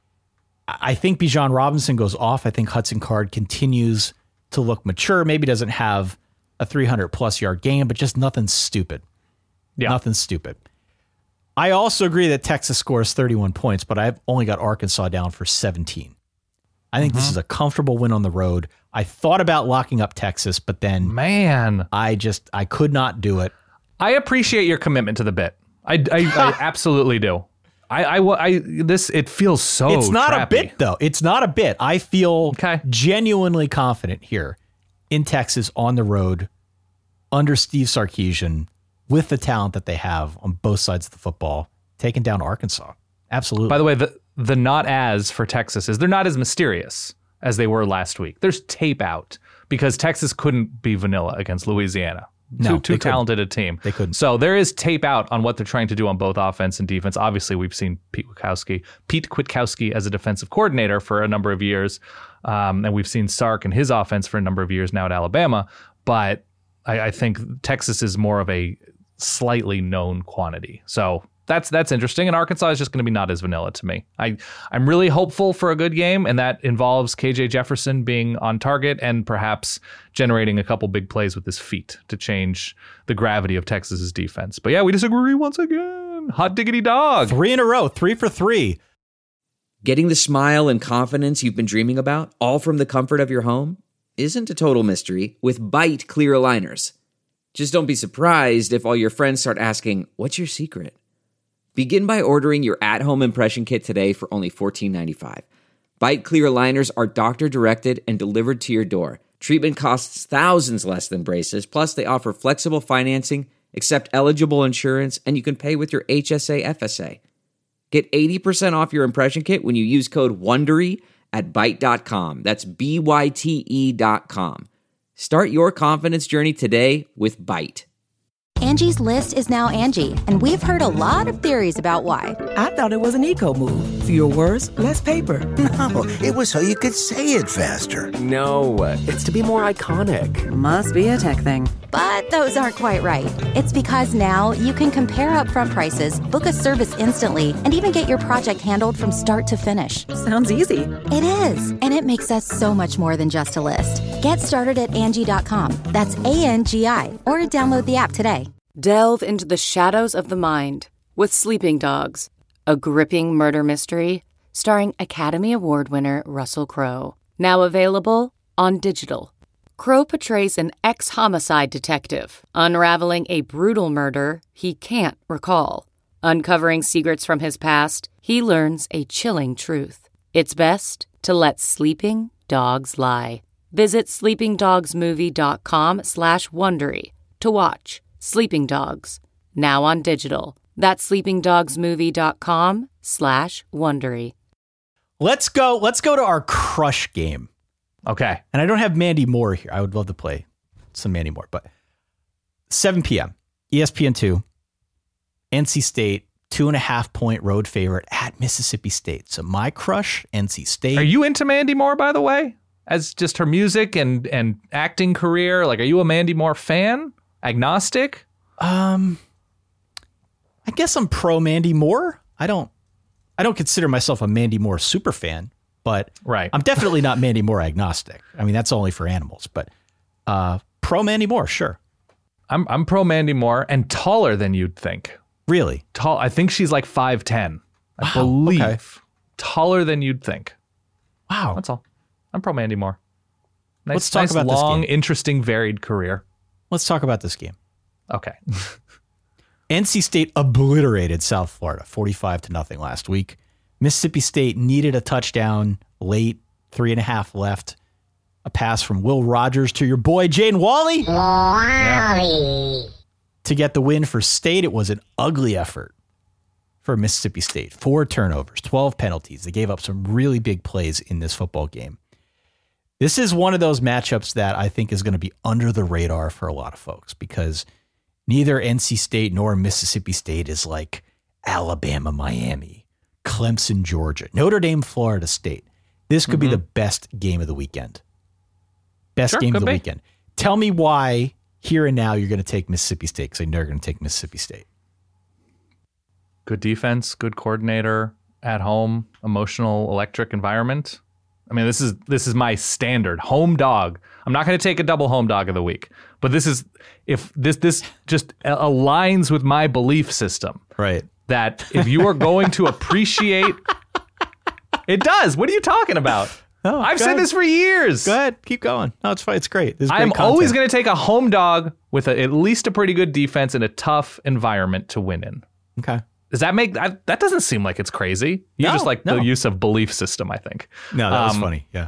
I think Bijan Robinson goes off. I think Hudson Card continues to look mature. Maybe doesn't have a 300-plus yard game, but just nothing stupid. Yeah. Nothing stupid. I also agree that Texas scores 31 points, but I've only got Arkansas down for 17. I think this is a comfortable win on the road. I thought about locking up Texas, but then I could not do it. I appreciate your commitment to the bit. I absolutely do. It feels so It's not trappy. a bit, though. It's not a bit. I feel genuinely confident here in Texas on the road under Steve Sarkisian with the talent that they have on both sides of the football, taking down Arkansas. Absolutely. By the way, the not as for Texas is they're not as mysterious as they were last week. There's tape out because Texas couldn't be vanilla against Louisiana. Too talented a team. They couldn't. So there is tape out on what they're trying to do on both offense and defense. Obviously, we've seen Pete Kwiatkowski as a defensive coordinator for a number of years. And we've seen Sark and his offense for a number of years now at Alabama. But I think Texas is more of a slightly known quantity. So that's interesting. And Arkansas is just going to be not as vanilla to me. I'm really hopeful for a good game, and that involves KJ Jefferson being on target and perhaps generating a couple big plays with his feet to change the gravity of Texas's defense. But yeah, we disagree once again. Hot diggity dog. 3 in a row, 3 for 3. Getting the smile and confidence you've been dreaming about, all from the comfort of your home, isn't a total mystery with Byte clear aligners. Just don't be surprised if all your friends start asking, "What's your secret?" Begin by ordering your at-home impression kit today for only $14.95. Byte clear aligners are doctor-directed and delivered to your door. Treatment costs thousands less than braces, plus they offer flexible financing, accept eligible insurance, and you can pay with your HSA FSA. Get 80% off your impression kit when you use code WONDERY at Byte.com. That's BYTE.com. Start your confidence journey today with Byte. Angie's List is now Angie, and we've heard a lot of theories about why. I thought it was an eco move. Fewer words, less paper. No, it was so you could say it faster. No, it's to be more iconic. Must be a tech thing. But those aren't quite right. It's because now you can compare upfront prices, book a service instantly, and even get your project handled from start to finish. Sounds easy. It is, and it makes us so much more than just a list. Get started at Angie.com. That's ANGI, or download the app today. Delve into the shadows of the mind with Sleeping Dogs, a gripping murder mystery starring Academy Award winner Russell Crowe. Now available on digital. Crowe portrays an ex-homicide detective unraveling a brutal murder he can't recall. Uncovering secrets from his past, he learns a chilling truth. It's best to let sleeping dogs lie. Visit sleepingdogsmovie.com/Wondery to watch Sleeping Dogs, now on digital. That's sleepingdogsmovie.com/Wondery. Let's go to our crush game. Okay. And I don't have Mandy Moore here. I would love to play some Mandy Moore, but 7 p.m. ESPN2. NC State 2.5-point road favorite at Mississippi State. So my crush, NC State. Are you into Mandy Moore, by the way? As just her music and acting career? Like, are you a Mandy Moore fan? Agnostic? I guess I'm pro Mandy Moore. I don't consider myself a Mandy Moore super fan, but right. I'm definitely not Mandy Moore agnostic. I mean, that's only for animals, but pro Mandy Moore, sure. I'm pro Mandy Moore and taller than you'd think. Really? Tall. I think she's like 5'10". I believe. Okay. Taller than you'd think. Wow. That's all. I'm pro Mandy Moore. Let's talk about long, this game. interesting, varied career. Let's talk about this game. Okay. NC State obliterated South Florida 45-0 last week. Mississippi State needed a touchdown late, 3.5 left. A pass from Will Rogers to your boy Jaden Walley. Yeah. To get the win for State. It was an ugly effort for Mississippi State. 4 turnovers, 12 penalties. They gave up some really big plays in this football game. This is one of those matchups that I think is going to be under the radar for a lot of folks because neither NC State nor Mississippi State is like Alabama, Miami, Clemson, Georgia, Notre Dame, Florida State. This could be the best game of the weekend. Best game of the weekend. Tell me why here and now you're going to take Mississippi State, because I know you're going to take Mississippi State. Good defense, good coordinator, at home, emotional, electric environment. I mean, this is my standard home dog. I'm not going to take a double home dog of the week, but this is if this just aligns with my belief system. Right. That if you are going to appreciate, it does. What are you talking about? Oh, I've said this for years. Go ahead. Keep going. No, it's fine. It's great. This is great I'm content. always going to take a home dog with at least a pretty good defense and a tough environment to win in. Okay. Does that make that doesn't seem like it's crazy? You just like the use of belief system, I think. No, that was funny. Yeah.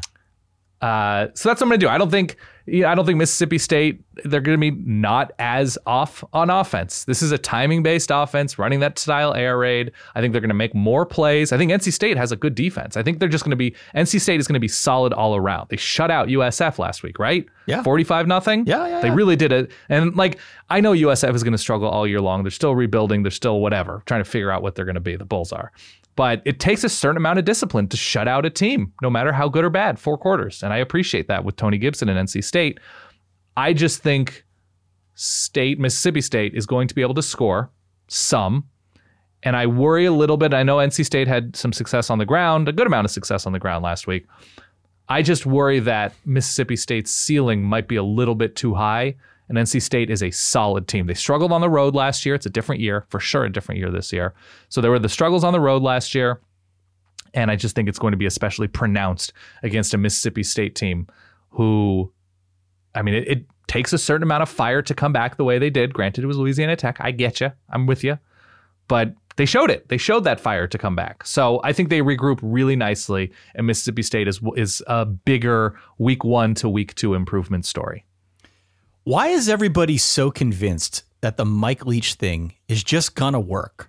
So that's what I'm going to do. I don't think Mississippi State, they're going to be not as off on offense. This is a timing-based offense, running that style air raid. I think they're going to make more plays. I think NC State has a good defense. I think they're just going to be, NC State is going to be solid all around. They shut out USF last week, right? Yeah. 45-0. Yeah. They really did it. And like, I know USF is going to struggle all year long. They're still rebuilding. They're still whatever, trying to figure out what they're going to be. The Bulls are. But it takes a certain amount of discipline to shut out a team, no matter how good or bad, 4 quarters. And I appreciate that with Tony Gibson and NC State. I just think Mississippi State is going to be able to score some. And I worry a little bit. I know NC State had some success on the ground, a good amount of success on the ground last week. I just worry that Mississippi State's ceiling might be a little bit too high. And NC State is a solid team. They struggled on the road last year. It's a different year, for sure a different year this year. So there were the struggles on the road last year. And I just think it's going to be especially pronounced against a Mississippi State team who, I mean, it takes a certain amount of fire to come back the way they did. Granted, it was Louisiana Tech. I get you. I'm with you. But they showed it. They showed that fire to come back. So I think they regroup really nicely. And Mississippi State is a bigger week 1 to week 2 improvement story. Why is everybody so convinced that the Mike Leach thing is just going to work?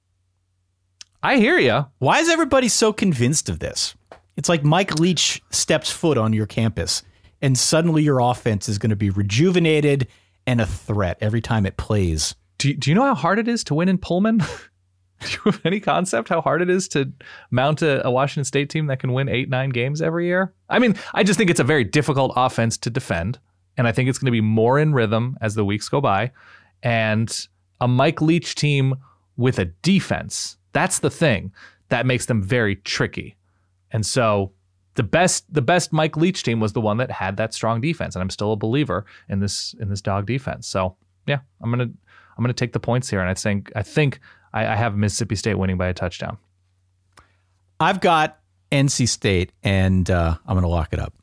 I hear you. Why is everybody so convinced of this? It's like Mike Leach steps foot on your campus and suddenly your offense is going to be rejuvenated and a threat every time it plays. Do you know how hard it is to win in Pullman? Do you have any concept how hard it is to mount a Washington State team that can win 8-9 games every year? I mean, I just think it's a very difficult offense to defend. And I think it's going to be more in rhythm as the weeks go by. And a Mike Leach team with a defense, that's the thing that makes them very tricky. And so the best Mike Leach team was the one that had that strong defense. And I'm still a believer in this dog defense. So yeah, I'm gonna take the points here. And I think I have Mississippi State winning by a touchdown. I've got NC State, and I'm going to lock it up.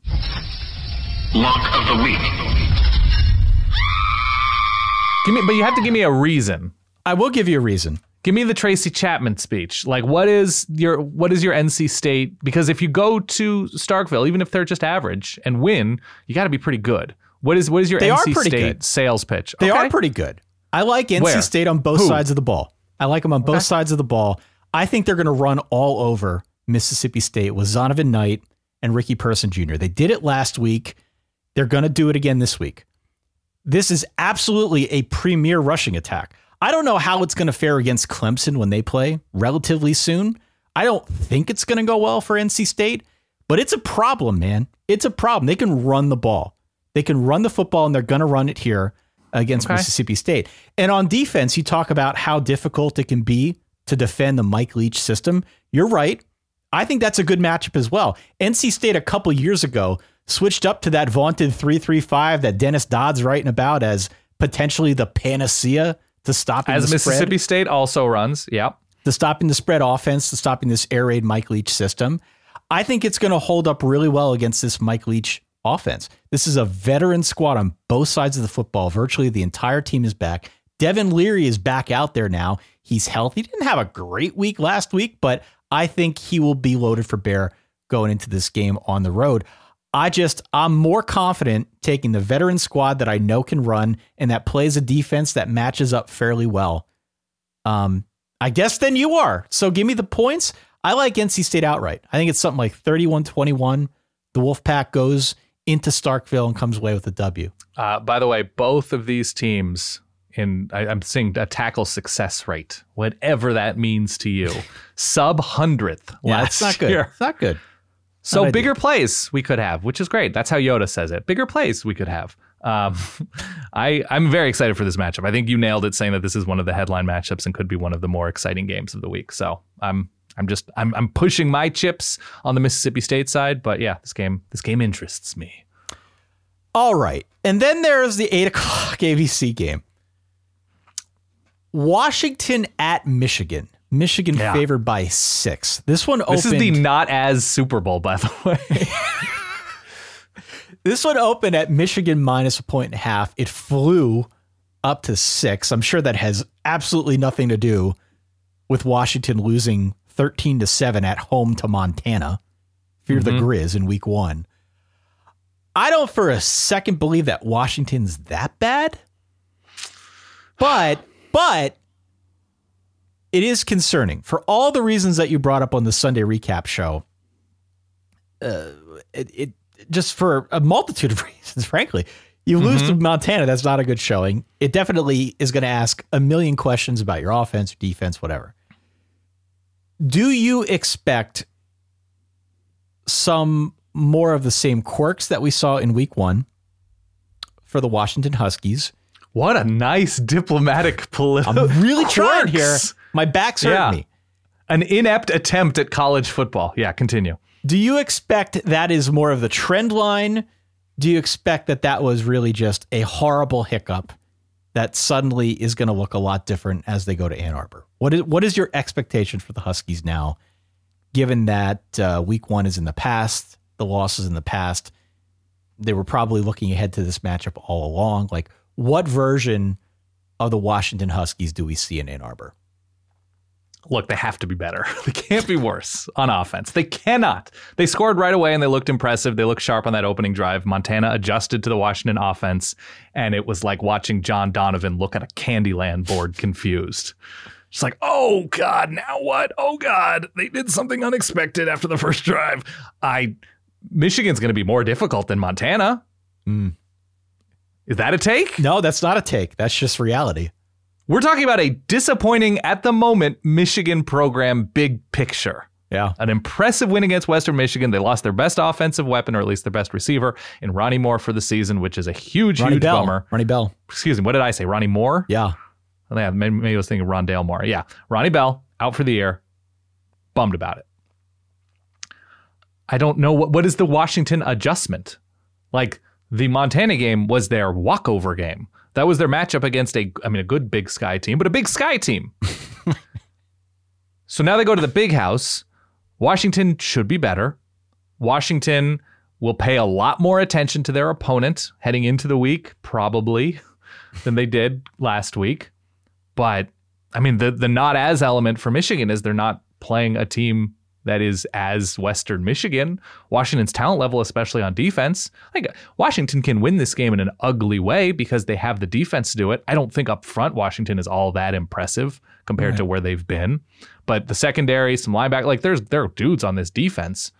Lock of the week. But you have to give me a reason. I will give you a reason. Give me the Tracy Chapman speech. Like, what is your NC State? Because if you go to Starkville, even if they're just average and win, you got to be pretty good. What is your NC State good. Sales pitch? They are pretty good. I like NC State on both sides of the ball. I like them on both sides of the ball. I think they're going to run all over Mississippi State with Zonovan Knight and Ricky Person Jr. They did it last week. They're going to do it again this week. this is absolutely a premier rushing attack. I don't know how it's going to fare against Clemson when they play relatively soon. I don't think it's going to go well for NC State, but it's a problem, man. It's a problem. They can run the ball. They can run the football, and they're going to run it here against Mississippi State. And on defense, you talk about how difficult it can be to defend the Mike Leach system. You're right. I think that's a good matchup as well. NC State a couple years ago switched up to that vaunted 3-3-5 that Dennis Dodd's writing about as potentially the panacea to stopping the spread. As Mississippi State also runs, yep. To stopping the spread offense, to stopping this air raid Mike Leach system. I think it's going to hold up really well against this Mike Leach offense. This is a veteran squad on both sides of the football. Virtually the entire team is back. Devin Leary is back out there now. He's healthy. He didn't have a great week last week, but I think he will be loaded for bear going into this game on the road. I'm more confident taking the veteran squad that I know can run and that plays a defense that matches up fairly well. I guess than you are. So give me the points. I like NC State outright. I think it's something like 31-21. The Wolfpack goes into Starkville and comes away with a W. By the way, both of these teams, I'm seeing a tackle success rate, whatever that means to you, sub 100th. Yeah, it's not good. It's not good. So bigger plays we could have, which is great. That's how Yoda says it. Bigger plays we could have. I'm very excited for this matchup. I think you nailed it saying that this is one of the headline matchups and could be one of the more exciting games of the week. So I'm pushing my chips on the Mississippi State side, but yeah, this game interests me. All right. And then there's the 8 o'clock ABC game. Washington at Michigan. Michigan favored by 6. This one opened. This is the not as Super Bowl, by the way. This one opened at Michigan minus a 1.5. It flew up to 6. I'm sure that has absolutely nothing to do with Washington losing 13-7 at home to Montana. Fear the Grizz in week 1. I don't for a second believe that Washington's that bad. But it is concerning for all the reasons that you brought up on the Sunday recap show. It just for a multitude of reasons, frankly. You lose to Montana, that's not a good showing. It definitely is going to ask a million questions about your offense, defense, whatever. Do you expect some more of the same quirks that we saw in week 1 for the Washington Huskies? What a nice diplomatic political. I'm really trying here. My back's hurting me. An inept attempt at college football. Yeah, continue. Do you expect that is more of the trend line? Do you expect that was really just a horrible hiccup that suddenly is going to look a lot different as they go to Ann Arbor? What is your expectation for the Huskies now, given that week 1 is in the past, the losses in the past? They were probably looking ahead to this matchup all along. Like, what version of the Washington Huskies do we see in Ann Arbor? Look, they have to be better. They can't be worse on offense. They cannot. They scored right away and they looked impressive. They looked sharp on that opening drive. Montana adjusted to the Washington offense, and it was like watching John Donovan look at a Candyland board confused. Just like, oh, God, now what? Oh, God, they did something unexpected after the first drive. Michigan's going to be more difficult than Montana. Is that a take? No, that's not a take. That's just reality. We're talking about a disappointing, at the moment, Michigan program big picture. Yeah. An impressive win against Western Michigan. They lost their best offensive weapon, or at least their best receiver, in Ronnie Moore for the season, which is a huge bummer. Ronnie Bell. Excuse me, what did I say? Ronnie Moore? Yeah. Oh, yeah, maybe I was thinking Rondale Moore. Yeah. Ronnie Bell, out for the year. Bummed about it. I don't know. What is the Washington adjustment? Like, the Montana game was their walkover game. That was their matchup against a good Big Sky team, but a Big Sky team. So now they go to the Big House. Washington should be better. Washington will pay a lot more attention to their opponent heading into the week, probably, than they did last week. But, the not as element for Michigan is they're not playing a team that is as Western Michigan. Washington's talent level, especially on defense. Like, Washington can win this game in an ugly way because they have the defense to do it. I don't think up front Washington is all that impressive compared to where they've been. But the secondary, some linebacker, like there are dudes on this defense.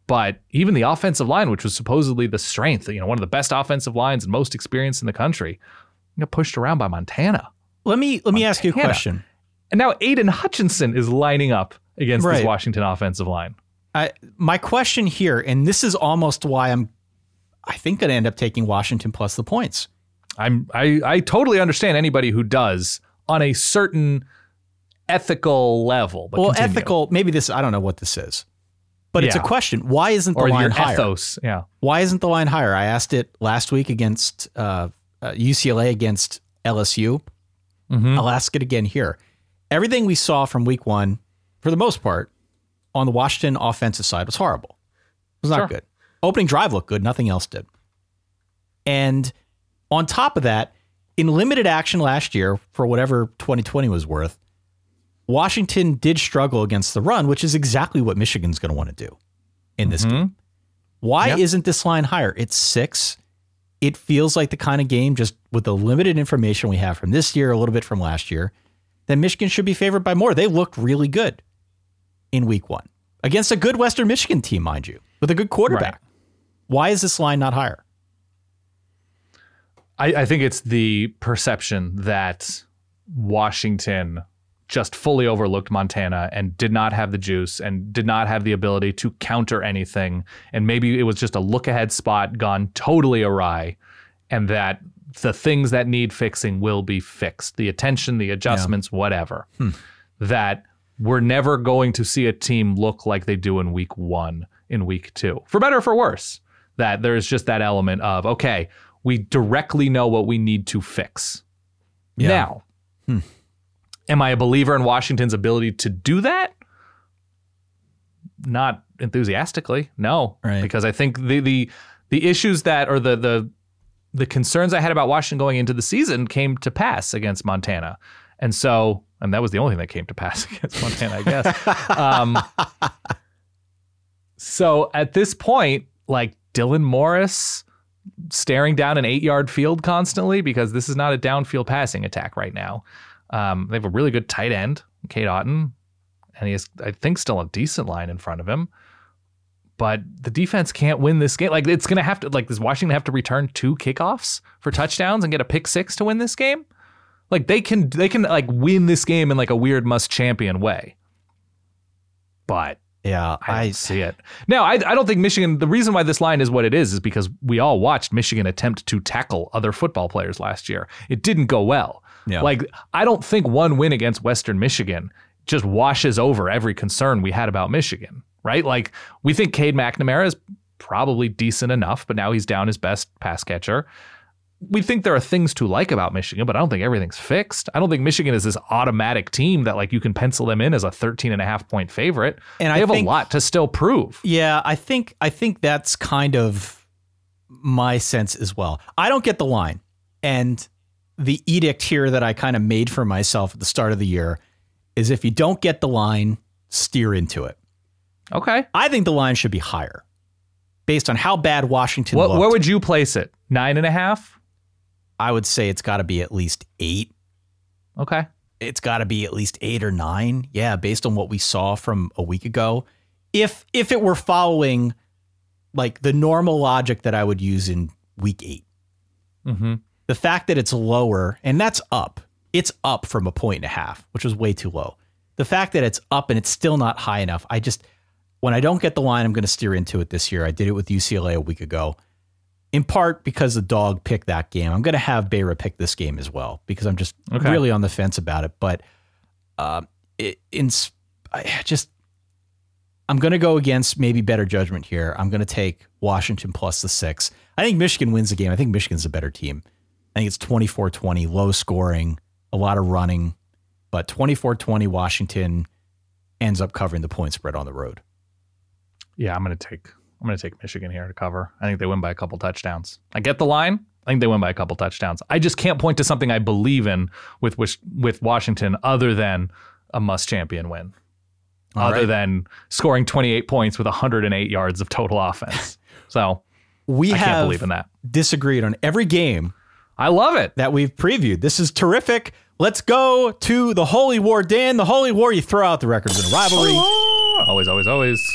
But even the offensive line, which was supposedly the strength, one of the best offensive lines and most experienced in the country, got pushed around by Montana. Let me ask you a question. And now Aiden Hutchinson is lining up against this Washington offensive line. My question here, and this is almost why I think going to end up taking Washington plus the points. I totally understand anybody who does on a certain ethical level. But ethical, maybe this, I don't know what this is. But it's a question. Why isn't the line higher? Ethos, yeah. Why isn't the line higher? I asked it last week against UCLA against LSU. Mm-hmm. I'll ask it again here. Everything we saw from week 1, for the most part, on the Washington offensive side was horrible. It was not good. Opening drive looked good. Nothing else did. And on top of that, in limited action last year, for whatever 2020 was worth, Washington did struggle against the run, which is exactly what Michigan's going to want to do in this game. Why isn't this line higher? It's 6. It feels like the kind of game, just with the limited information we have from this year, a little bit from last year, that Michigan should be favored by more. They looked really good in week 1 against a good Western Michigan team, mind you, with a good quarterback. Right. Why is this line not higher? I think it's the perception that Washington just fully overlooked Montana and did not have the juice and did not have the ability to counter anything. And maybe it was just a look-ahead spot gone totally awry, and that the things that need fixing will be fixed. The attention, the adjustments, whatever. That we're never going to see a team look like they do in week 1, in week 2. For better or for worse. That there's just that element of, okay, we directly know what we need to fix. Now, am I a believer in Washington's ability to do that? Not enthusiastically, no. Right. Because I think the issues that, or the concerns I had about Washington going into the season came to pass against Montana. And that was the only thing that came to pass against Montana, I guess. So at this point, like Dylan Morris staring down an 8-yard field constantly, because this is not a downfield passing attack right now. They have a really good tight end, Cade Otton, and he has, I think, still a decent line in front of him. But the defense can't win this game. Like, it's going to have to, does Washington have to return 2 kickoffs for touchdowns and get a pick 6 to win this game? Like, they can win this game in a weird must champion way. But yeah, I don't see it. Now, I don't think Michigan, the reason why this line is what it is because we all watched Michigan attempt to tackle other football players last year. It didn't go well. Yeah. I don't think one win against Western Michigan just washes over every concern we had about Michigan, right? We think Cade McNamara is probably decent enough, but now he's down his best pass catcher. We think there are things to like about Michigan, but I don't think everything's fixed. I don't think Michigan is this automatic team that you can pencil them in as a 13.5 point favorite. And they have a lot to still prove. Yeah, I think that's kind of my sense as well. I don't get the line. And the edict here that I kind of made for myself at the start of the year is if you don't get the line, steer into it. Okay. I think the line should be higher based on how bad Washington looked. Where would you place it? 9.5? I would say it's got to be at least 8. Okay. It's got to be at least 8 or 9. Yeah, based on what we saw from a week ago. If it were following the normal logic that I would use in week 8. Mm-hmm. The fact that it's lower, and that's up. It's up from 1.5 points, which was way too low. The fact that it's up and it's still not high enough, when I don't get the line, I'm going to steer into it this year. I did it with UCLA a week ago. In part because the dog picked that game. I'm going to have Beira pick this game as well because I'm just really on the fence about it. But I'm going to go against maybe better judgment here. I'm going to take Washington plus the 6. I think Michigan wins the game. I think Michigan's a better team. I think it's 24-20, low scoring, a lot of running. But 24-20, Washington ends up covering the point spread on the road. Yeah, I'm going to take Michigan here to cover. I think they win by a couple touchdowns. I get the line. I think they win by a couple touchdowns. I just can't point to something I believe in with Washington other than a must champion win. Other than scoring 28 points with 108 yards of total offense. So I can't believe in that. Disagreed on every game. I love it. That we've previewed. This is terrific. Let's go to the Holy War. Dan, the Holy War, you throw out the records in a rivalry. Always, always, always.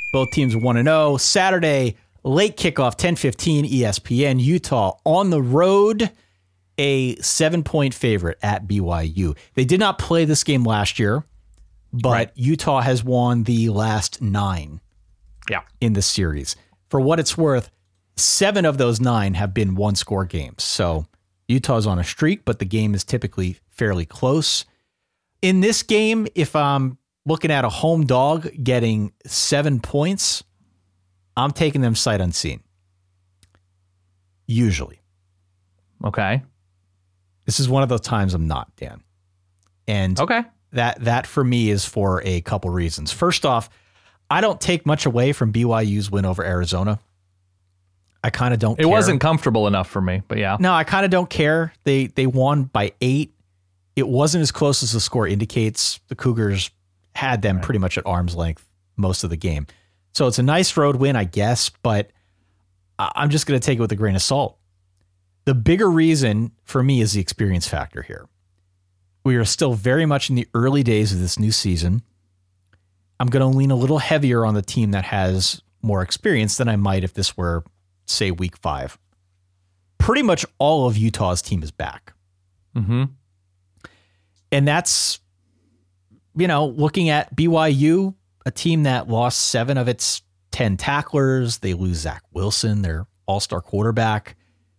Both teams 1-0. Saturday, late kickoff, 10:15 ESPN, Utah on the road, a 7-point favorite at BYU. They did not play this game last year, but Utah has won the last 9 in the series. For what it's worth, 7 of those 9 have been one-score games. So Utah's on a streak, but the game is typically fairly close. In this game, if I'm looking at a home dog getting 7 points, I'm taking them sight unseen. Usually. Okay. This is one of those times I'm not, Dan. And that for me is for a couple reasons. First off, I don't take much away from BYU's win over Arizona. I kind of don't care. It wasn't comfortable enough for me, but yeah. No, I kind of don't care. They won by 8. It wasn't as close as the score indicates. The Cougars had them pretty much at arm's length most of the game. So it's a nice road win, I guess, but I'm just going to take it with a grain of salt. The bigger reason for me is the experience factor here. We are still very much in the early days of this new season. I'm going to lean a little heavier on the team that has more experience than I might if this were, say, week 5. Pretty much all of Utah's team is back. Mm-hmm. And that's, looking at BYU, a team that lost 7 of its 10 tacklers. They lose Zach Wilson, their all-star quarterback.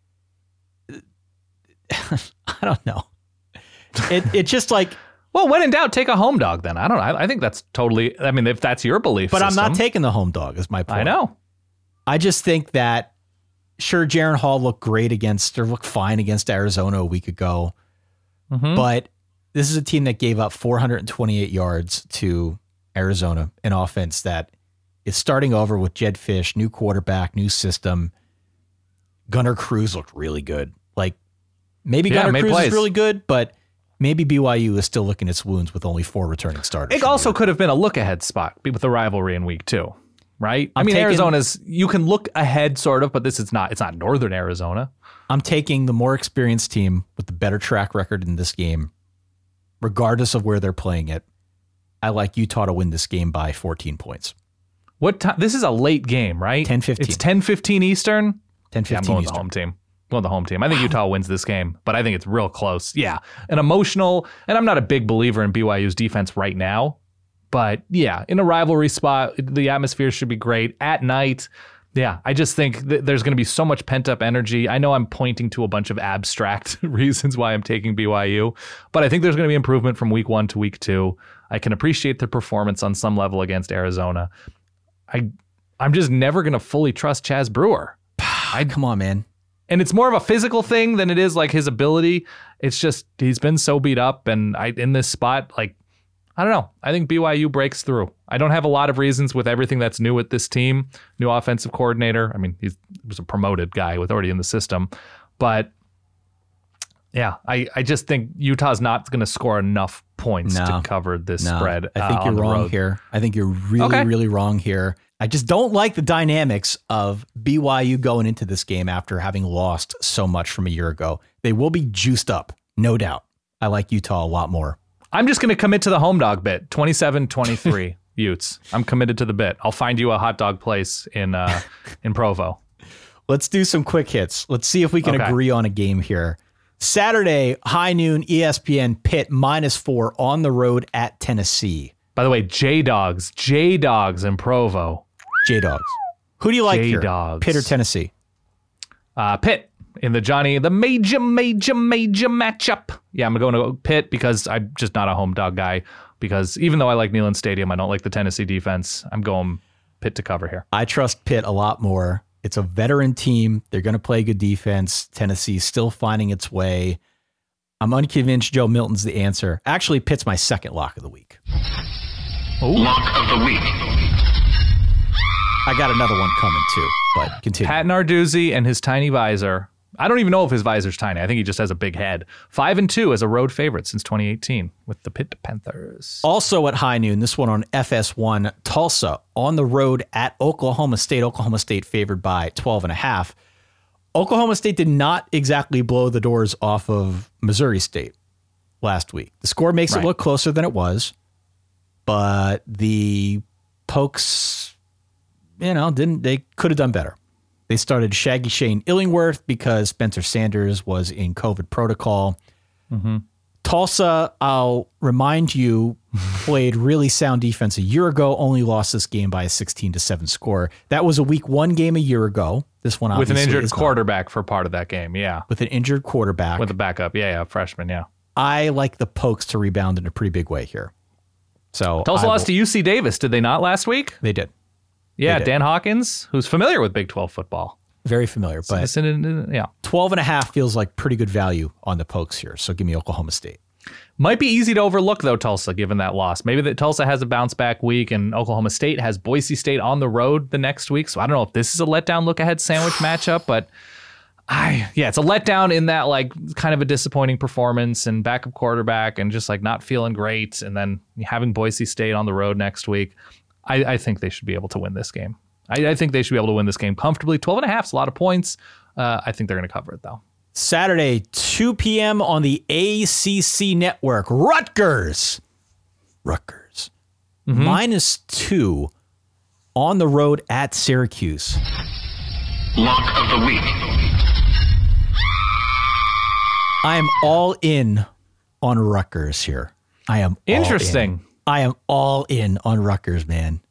I don't know. It just like... Well, when in doubt, take a home dog then. I don't know. I think that's totally... I mean, if that's your belief But system. I'm not taking the home dog, is my point. I know. I just think that, sure, Jaren Hall looked fine against Arizona a week ago. Mm-hmm. But this is a team that gave up 428 yards to Arizona, an offense that is starting over with Jed Fish, new quarterback, new system. Gunnar Cruz looked really good. Like, maybe Gunnar Cruz is really good, but maybe BYU is still licking its wounds with only 4 returning starters. It also could have been a look-ahead spot with the rivalry in week 2, right? Arizona's, you can look ahead sort of, but it's not Northern Arizona. I'm taking the more experienced team with the better track record in this game, regardless of where they're playing it. I like Utah to win this game by 14 points. What time? This is a late game, right? 10:15. It's 10:15 Eastern? 10:15 I'm going with Eastern. the home team. Well, the home team. I think Utah wins this game, but I think it's real close. Yeah. An emotional, and I'm not a big believer in BYU's defense right now, but yeah, in a rivalry spot, the atmosphere should be great. At night, yeah, I just think there's going to be so much pent-up energy. I know I'm pointing to a bunch of abstract reasons why I'm taking BYU, but I think there's going to be improvement from week 1 to week 2. I can appreciate their performance on some level against Arizona. I'm just never going to fully trust Chaz Brewer. Come on, man. And it's more of a physical thing than it is like his ability. It's just he's been so beat up, and in this spot, like, I don't know. I think BYU breaks through. I don't have a lot of reasons with everything that's new with this team. New offensive coordinator. I mean, he was a promoted guy with already in the system. But yeah, I just think Utah's not going to score enough points to cover this spread. I think you're wrong here. I think you're really wrong here. I just don't like the dynamics of BYU going into this game after having lost so much from a year ago. They will be juiced up, no doubt. I like Utah a lot more. I'm just going to commit to the home dog bit, 27-23 Utes. I'm committed to the bit. I'll find you a hot dog place in Provo. Let's do some quick hits. Let's see if we can agree on a game here. Saturday, high noon, ESPN, Pitt -4 on the road at Tennessee. By the way, J-Dogs in Provo. J-Dogs. Who do you like J-Dogs. here? Pitt or Tennessee? Pitt in the major matchup. Yeah, I'm going to go Pitt because I'm just not a home dog guy. Because even though I like Neyland Stadium, I don't like the Tennessee defense. I'm going Pitt to cover here. I trust Pitt a lot more. It's a veteran team. They're going to play good defense. Tennessee's still finding its way. I'm unconvinced Joe Milton's the answer. Actually, Pitt's my second lock of the week. Ooh. Lock of the week. I got another one coming too, but continue. Pat Narduzzi and his tiny visor. I don't even know if his visor's tiny. I think he just has a big head. 5-2 as a road favorite since 2018 with the Pitt Panthers. Also at high noon, this one on FS1, Tulsa on the road at Oklahoma State. Oklahoma State favored by 12.5. Oklahoma State did not exactly blow the doors off of Missouri State last week. The score makes it look closer than it was, but the Pokes they could have done better. They started Shaggy Shane Illingworth because Spencer Sanders was in COVID protocol. Mm-hmm. Tulsa, I'll remind you, played really sound defense a year ago, only lost this game by a 16-7 score. That was a week 1 game a year ago. This one with an obviously injured quarterback for part of that game, yeah. With an injured quarterback. With a backup, freshman, yeah. I like the Pokes to rebound in a pretty big way here. So Tulsa lost to UC Davis, did they not last week? They did. Yeah, They did. Dan Hawkins, who's familiar with Big 12 football. Very familiar, but 12.5 feels like pretty good value on the Pokes here. So give me Oklahoma State. Might be easy to overlook, though, Tulsa, given that loss. Maybe that Tulsa has a bounce-back week, and Oklahoma State has Boise State on the road the next week. So I don't know if this is a letdown look-ahead sandwich matchup, but it's a letdown in that, like, kind of a disappointing performance and backup quarterback and just, like, not feeling great, and then having Boise State on the road next week. I think they should be able to win this game. I think they should be able to win this game comfortably. 12.5 is a lot of points. I think they're going to cover it, though. Saturday, 2 p.m. on the ACC network. Rutgers. Mm-hmm. -2 on the road at Syracuse. Lock of the week. I am all in on Rutgers here. I am interesting. I am all in on Rutgers, man.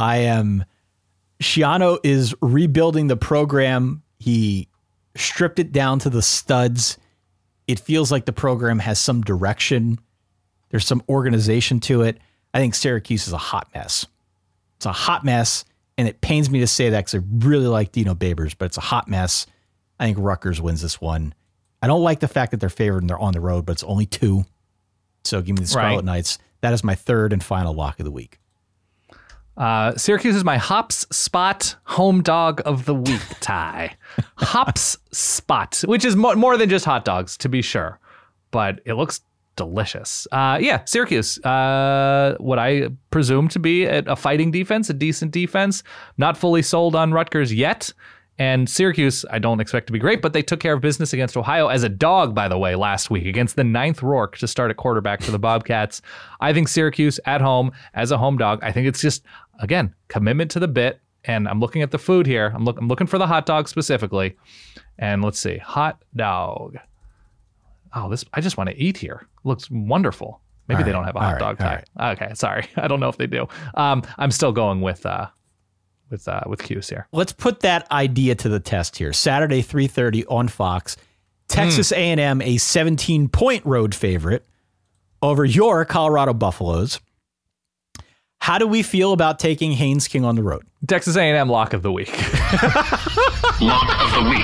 Schiano is rebuilding the program. He stripped it down to the studs. It feels like the program has some direction. There's some organization to it. I think Syracuse is a hot mess. It's a hot mess, and it pains me to say that because I really like Dino Babers, but it's a hot mess. I think Rutgers wins this one. I don't like the fact that they're favored and they're on the road, but it's only 2. So give me the Scarlet Knights. That is my third and final lock of the week. Syracuse is my Hops Spot home dog of the week, Ty. Hops Spot, which is more than just hot dogs, to be sure, but it looks delicious. Syracuse, what I presume to be a fighting defense, a decent defense. Not fully sold on Rutgers yet. And Syracuse, I don't expect to be great, but they took care of business against Ohio as a dog, by the way, last week against the 9th Rourke to start at quarterback for the Bobcats. I think Syracuse at home as a home dog. I think it's just, again, commitment to the bit. And I'm looking at the food here. I'm looking for the hot dog specifically. And let's see, hot dog. Oh, I just want to eat here. Looks wonderful. Maybe they don't have a hot dog type. Okay, sorry. I don't know if they do. I'm still going with Cuse here. Let's put that idea to the test here. Saturday, 3:30 on Fox. Texas A&M, a 17-point road favorite over your Colorado Buffaloes. How do we feel about taking Haynes King on the road? Texas A&M lock of the week. Lock of the week.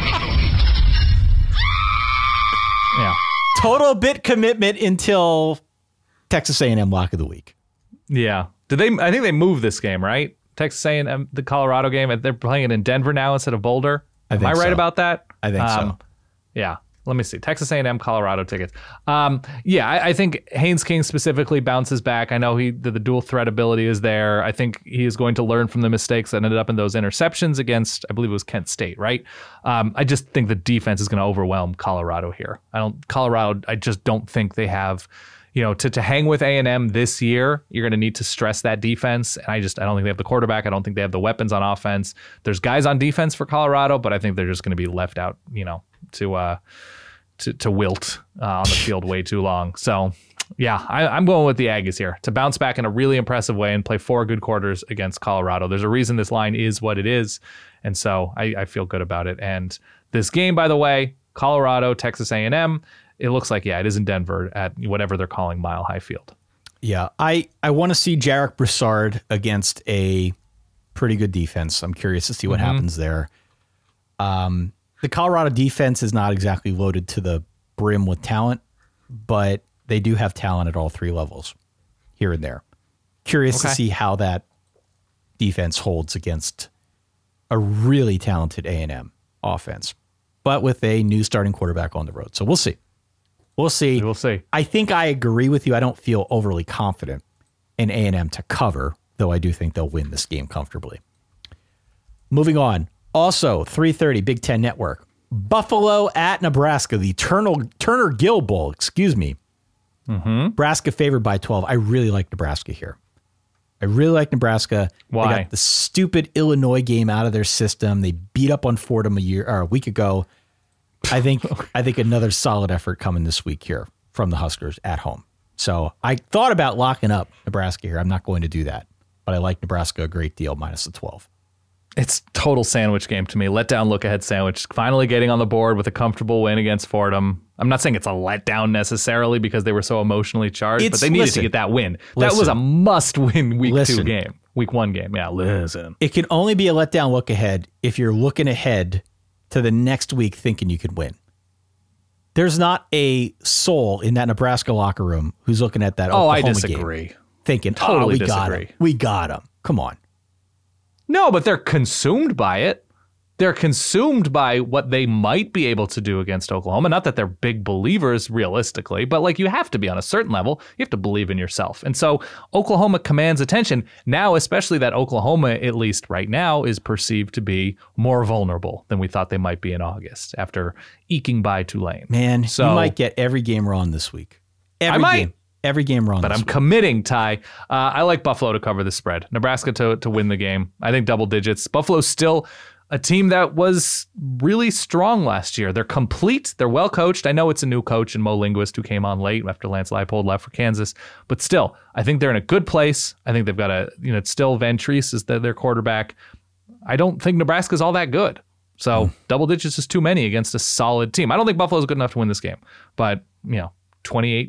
Yeah. Total bit commitment until Texas A&M lock of the week. Yeah. I think they moved this game, right? Texas A&M, the Colorado game, they're playing it in Denver now instead of Boulder. Am I right about that? I think so. Yeah. Let me see. Texas A&M, Colorado tickets. I think Haynes King specifically bounces back. I know the dual threat ability is there. I think he is going to learn from the mistakes that ended up in those interceptions against, I believe it was Kent State, right? I just think the defense is going to overwhelm Colorado here. I just don't think they have, to hang with A&M this year, you're going to need to stress that defense. And I don't think they have the quarterback. I don't think they have the weapons on offense. There's guys on defense for Colorado, but I think they're just going to be left out, to wilt on the field way too long. So, I'm going with the Aggies here to bounce back in a really impressive way and play 4 good quarters against Colorado. There's a reason this line is what it is, and so I feel good about it. And this game, by the way, Colorado, Texas A&M, it looks like, it is in Denver at whatever they're calling Mile High Field. Yeah, I want to see Jarek Broussard against a pretty good defense. I'm curious to see what happens there. The Colorado defense is not exactly loaded to the brim with talent, but they do have talent at all 3 levels here and there. Curious to see how that defense holds against a really talented A&M offense, but with a new starting quarterback on the road. So we'll see. We'll see. I think I agree with you. I don't feel overly confident in A&M to cover, though I do think they'll win this game comfortably. Moving on. Also, 3:30, Big Ten Network. Buffalo at Nebraska, the Turner Gill Bowl, excuse me. Nebraska favored by 12. I really like Nebraska here. I really like Nebraska. Why? They got the stupid Illinois game out of their system. They beat up on Fordham a week ago. I think another solid effort coming this week here from the Huskers at home. So I thought about locking up Nebraska here. I'm not going to do that, but I like Nebraska a great deal, minus the 12. It's total sandwich game to me. Letdown, look ahead sandwich. Finally getting on the board with a comfortable win against Fordham. I'm not saying it's a letdown necessarily because they were so emotionally charged, but they needed to get that win. That was a must-win week 2 game. Week 1 game. Yeah, listen. It can only be a letdown look ahead if you're looking ahead to the next week thinking you could win. There's not a soul in that Nebraska locker room who's looking at that Oklahoma I disagree. game thinking, Totally we got him. We got him. Come on. No, but they're consumed by it. They're consumed by what they might be able to do against Oklahoma. Not that they're big believers realistically, but like you have to be on a certain level. You have to believe in yourself. And so Oklahoma commands attention now, especially that Oklahoma, at least right now, is perceived to be more vulnerable than we thought they might be in August after eking by Tulane. Man, you might get every game wrong this week. Every game wrong. But I'm committing, Ty. I like Buffalo to cover the spread. Nebraska to win the game. I think double digits. Buffalo's still a team that was really strong last year. They're complete. They're well coached. I know it's a new coach in Mo Linguist who came on late after Lance Leipold left for Kansas. But still, I think they're in a good place. I think they've got it's still Van Treese is their quarterback. I don't think Nebraska's all that good. So double digits is too many against a solid team. I don't think Buffalo's good enough to win this game. But, 28-21,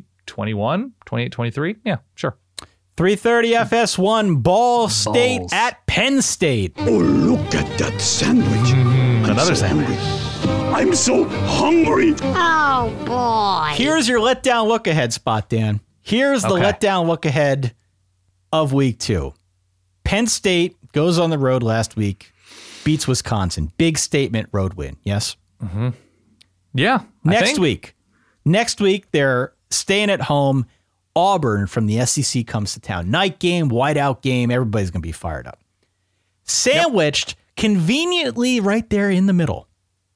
28-23, yeah, sure. 3:30 FS1, Ball State at Penn State. Oh, look at that sandwich. Another sandwich. I'm so hungry. Oh, boy. Here's your letdown look ahead spot, Dan. Here's the letdown look ahead of week 2. Penn State goes on the road last week, beats Wisconsin. Big statement road win, yes? Mm-hmm. Yeah. Next week, they're staying at home. Auburn from the SEC comes to town. Night game, whiteout game. Everybody's going to be fired up. Sandwiched conveniently right there in the middle.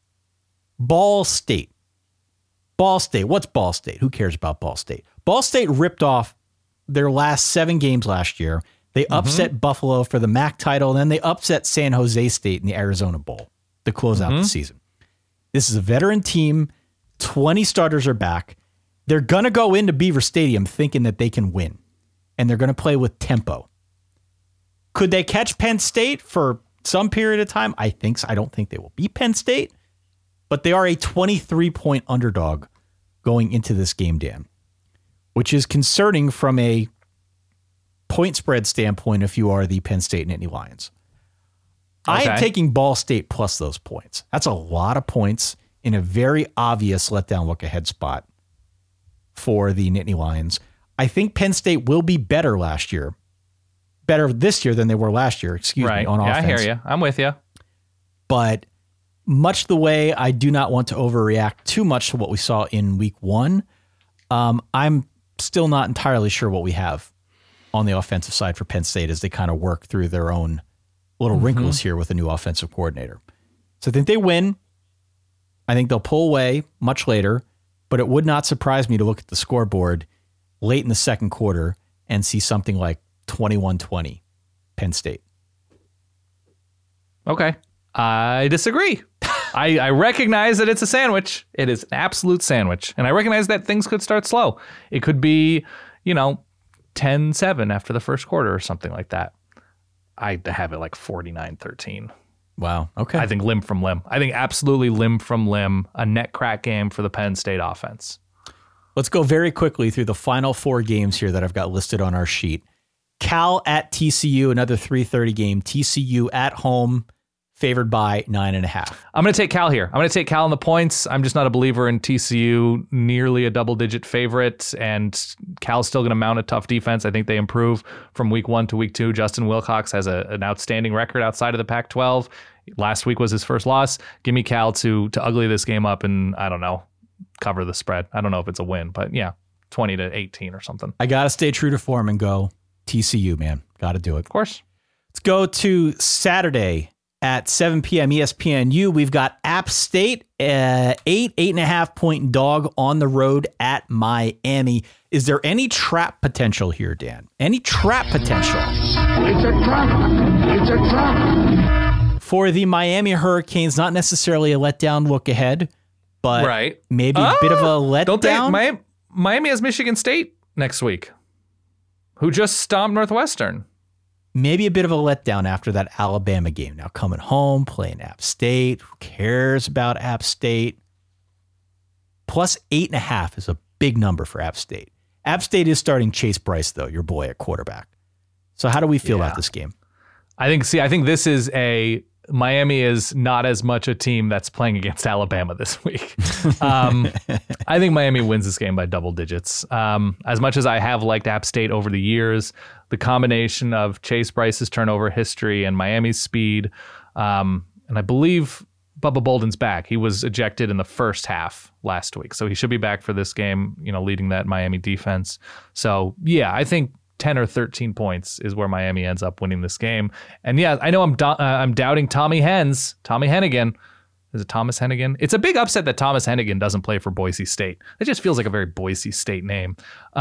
Ball State. Ball State. What's Ball State? Who cares about Ball State? Ball State ripped off their last 7 games last year. They upset Buffalo for the MAC title. And then they upset San Jose State in the Arizona Bowl to close out the season. This is a veteran team. 20 starters are back. They're going to go into Beaver Stadium thinking that they can win, and they're going to play with tempo. Could they catch Penn State for some period of time? I think so. I don't think they will beat Penn State, but they are a 23-point underdog going into this game, Dan, which is concerning from a point spread standpoint if you are the Penn State Nittany Lions. I am taking Ball State plus those points. That's a lot of points in a very obvious letdown look ahead spot for the Nittany Lions. I think Penn State will be better this year than they were last year, me, on offense. I hear you. I'm with you. But much the way I do not want to overreact too much to what we saw in week 1, I'm still not entirely sure what we have on the offensive side for Penn State as they kind of work through their own little wrinkles here with a new offensive coordinator. So I think they win. I think they'll pull away much later. But it would not surprise me to look at the scoreboard late in the second quarter and see something like 21-20 Penn State. Okay. I disagree. I recognize that it's a sandwich. It is an absolute sandwich. And I recognize that things could start slow. It could be, 10-7 after the first quarter or something like that. I have it like 49-13. Wow. Okay. I think limb from limb. I think absolutely limb from limb. A net crack game for the Penn State offense. Let's go very quickly through the final 4 games here that I've got listed on our sheet. Cal at TCU, another 3:30 game. TCU at home, favored by 9.5. I'm going to take Cal here. I'm going to take Cal in the points. I'm just not a believer in TCU, nearly a double-digit favorite, and Cal's still going to mount a tough defense. I think they improve from week 1 to week 2. Justin Wilcox has an outstanding record outside of the Pac-12. Last week was his first loss. Give me Cal to ugly this game up and, I don't know, cover the spread. I don't know if it's a win, but yeah, 20-18 or something. I got to stay true to form and go TCU, man. Got to do it. Of course. Let's go to Saturday. at 7 p.m. ESPNU, we've got App State, 8.5 point dog on the road at Miami. Is there any trap potential here, Dan? Any trap potential? It's a trap. It's a trap. For the Miami Hurricanes, not necessarily a letdown look ahead, but maybe a bit of a letdown. Miami has Michigan State next week, who just stomped Northwestern. Maybe a bit of a letdown after that Alabama game. Now coming home, playing App State. Who cares about App State? Plus 8.5 is a big number for App State. App State is starting Chase Bryce, though, your boy at quarterback. So how do we feel about this game? I think this is Miami is not as much a team that's playing against Alabama this week. I think Miami wins this game by double digits. As much as I have liked App State over the years, the combination of Chase Bryce's turnover history and Miami's speed, and I believe Bubba Bolden's back. He was ejected in the first half last week, so he should be back for this game, leading that Miami defense. So, yeah, I think 10 or 13 points is where Miami ends up winning this game. And yeah, I know I'm doubting Tommy Hennigan. Is it Thomas Hennigan? It's a big upset that Thomas Hennigan doesn't play for Boise State. It just feels like a very Boise State name.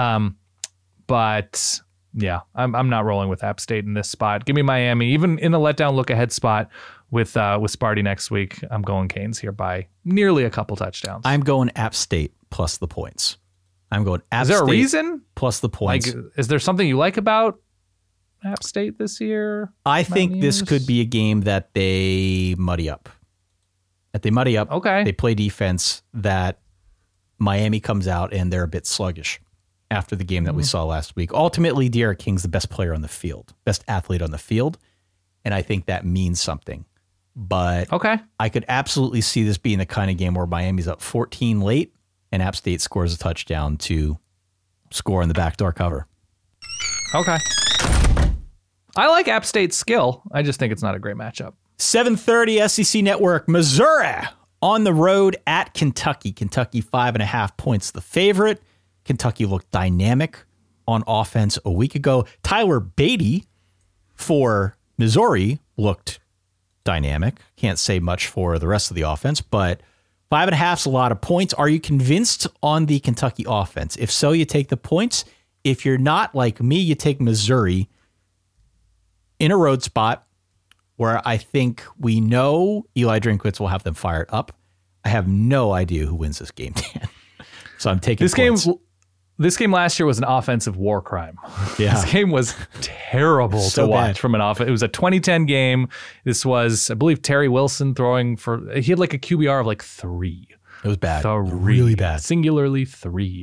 But yeah, I'm not rolling with App State in this spot. Give me Miami, even in the letdown look ahead spot with Sparty next week. I'm going Canes here by nearly a couple touchdowns. I'm going App State plus the points. I'm going App State. Is there a reason? Plus the points. Is there something you like about App State this year? I think this could be a game that they muddy up. Okay. They play defense that Miami comes out and they're a bit sluggish after the game that we saw last week. Ultimately, D'Eriq King's the best player on the field, best athlete on the field, and I think that means something. But I could absolutely see this being the kind of game where Miami's up 14 late, and App State scores a touchdown to score in the backdoor cover. Okay. I like App State's skill. I just think it's not a great matchup. 7:30 SEC Network, Missouri on the road at Kentucky. Kentucky 5.5 points the favorite. Kentucky looked dynamic on offense a week ago. Tyler Beatty for Missouri looked dynamic. Can't say much for the rest of the offense, but 5.5 is a lot of points. Are you convinced on the Kentucky offense? If so, you take the points. If you're not, like me, you take Missouri in a road spot where I think we know Eli Drinkwitz will have them fired up. I have no idea who wins this game, Dan. So I'm taking this points. This game last year was an offensive war crime. Yeah. This game was terrible to watch from an offense. It was a 2010 game. This was, I believe, Terry Wilson throwing he had like a QBR of like 3. It was bad. Really bad. Singularly 3.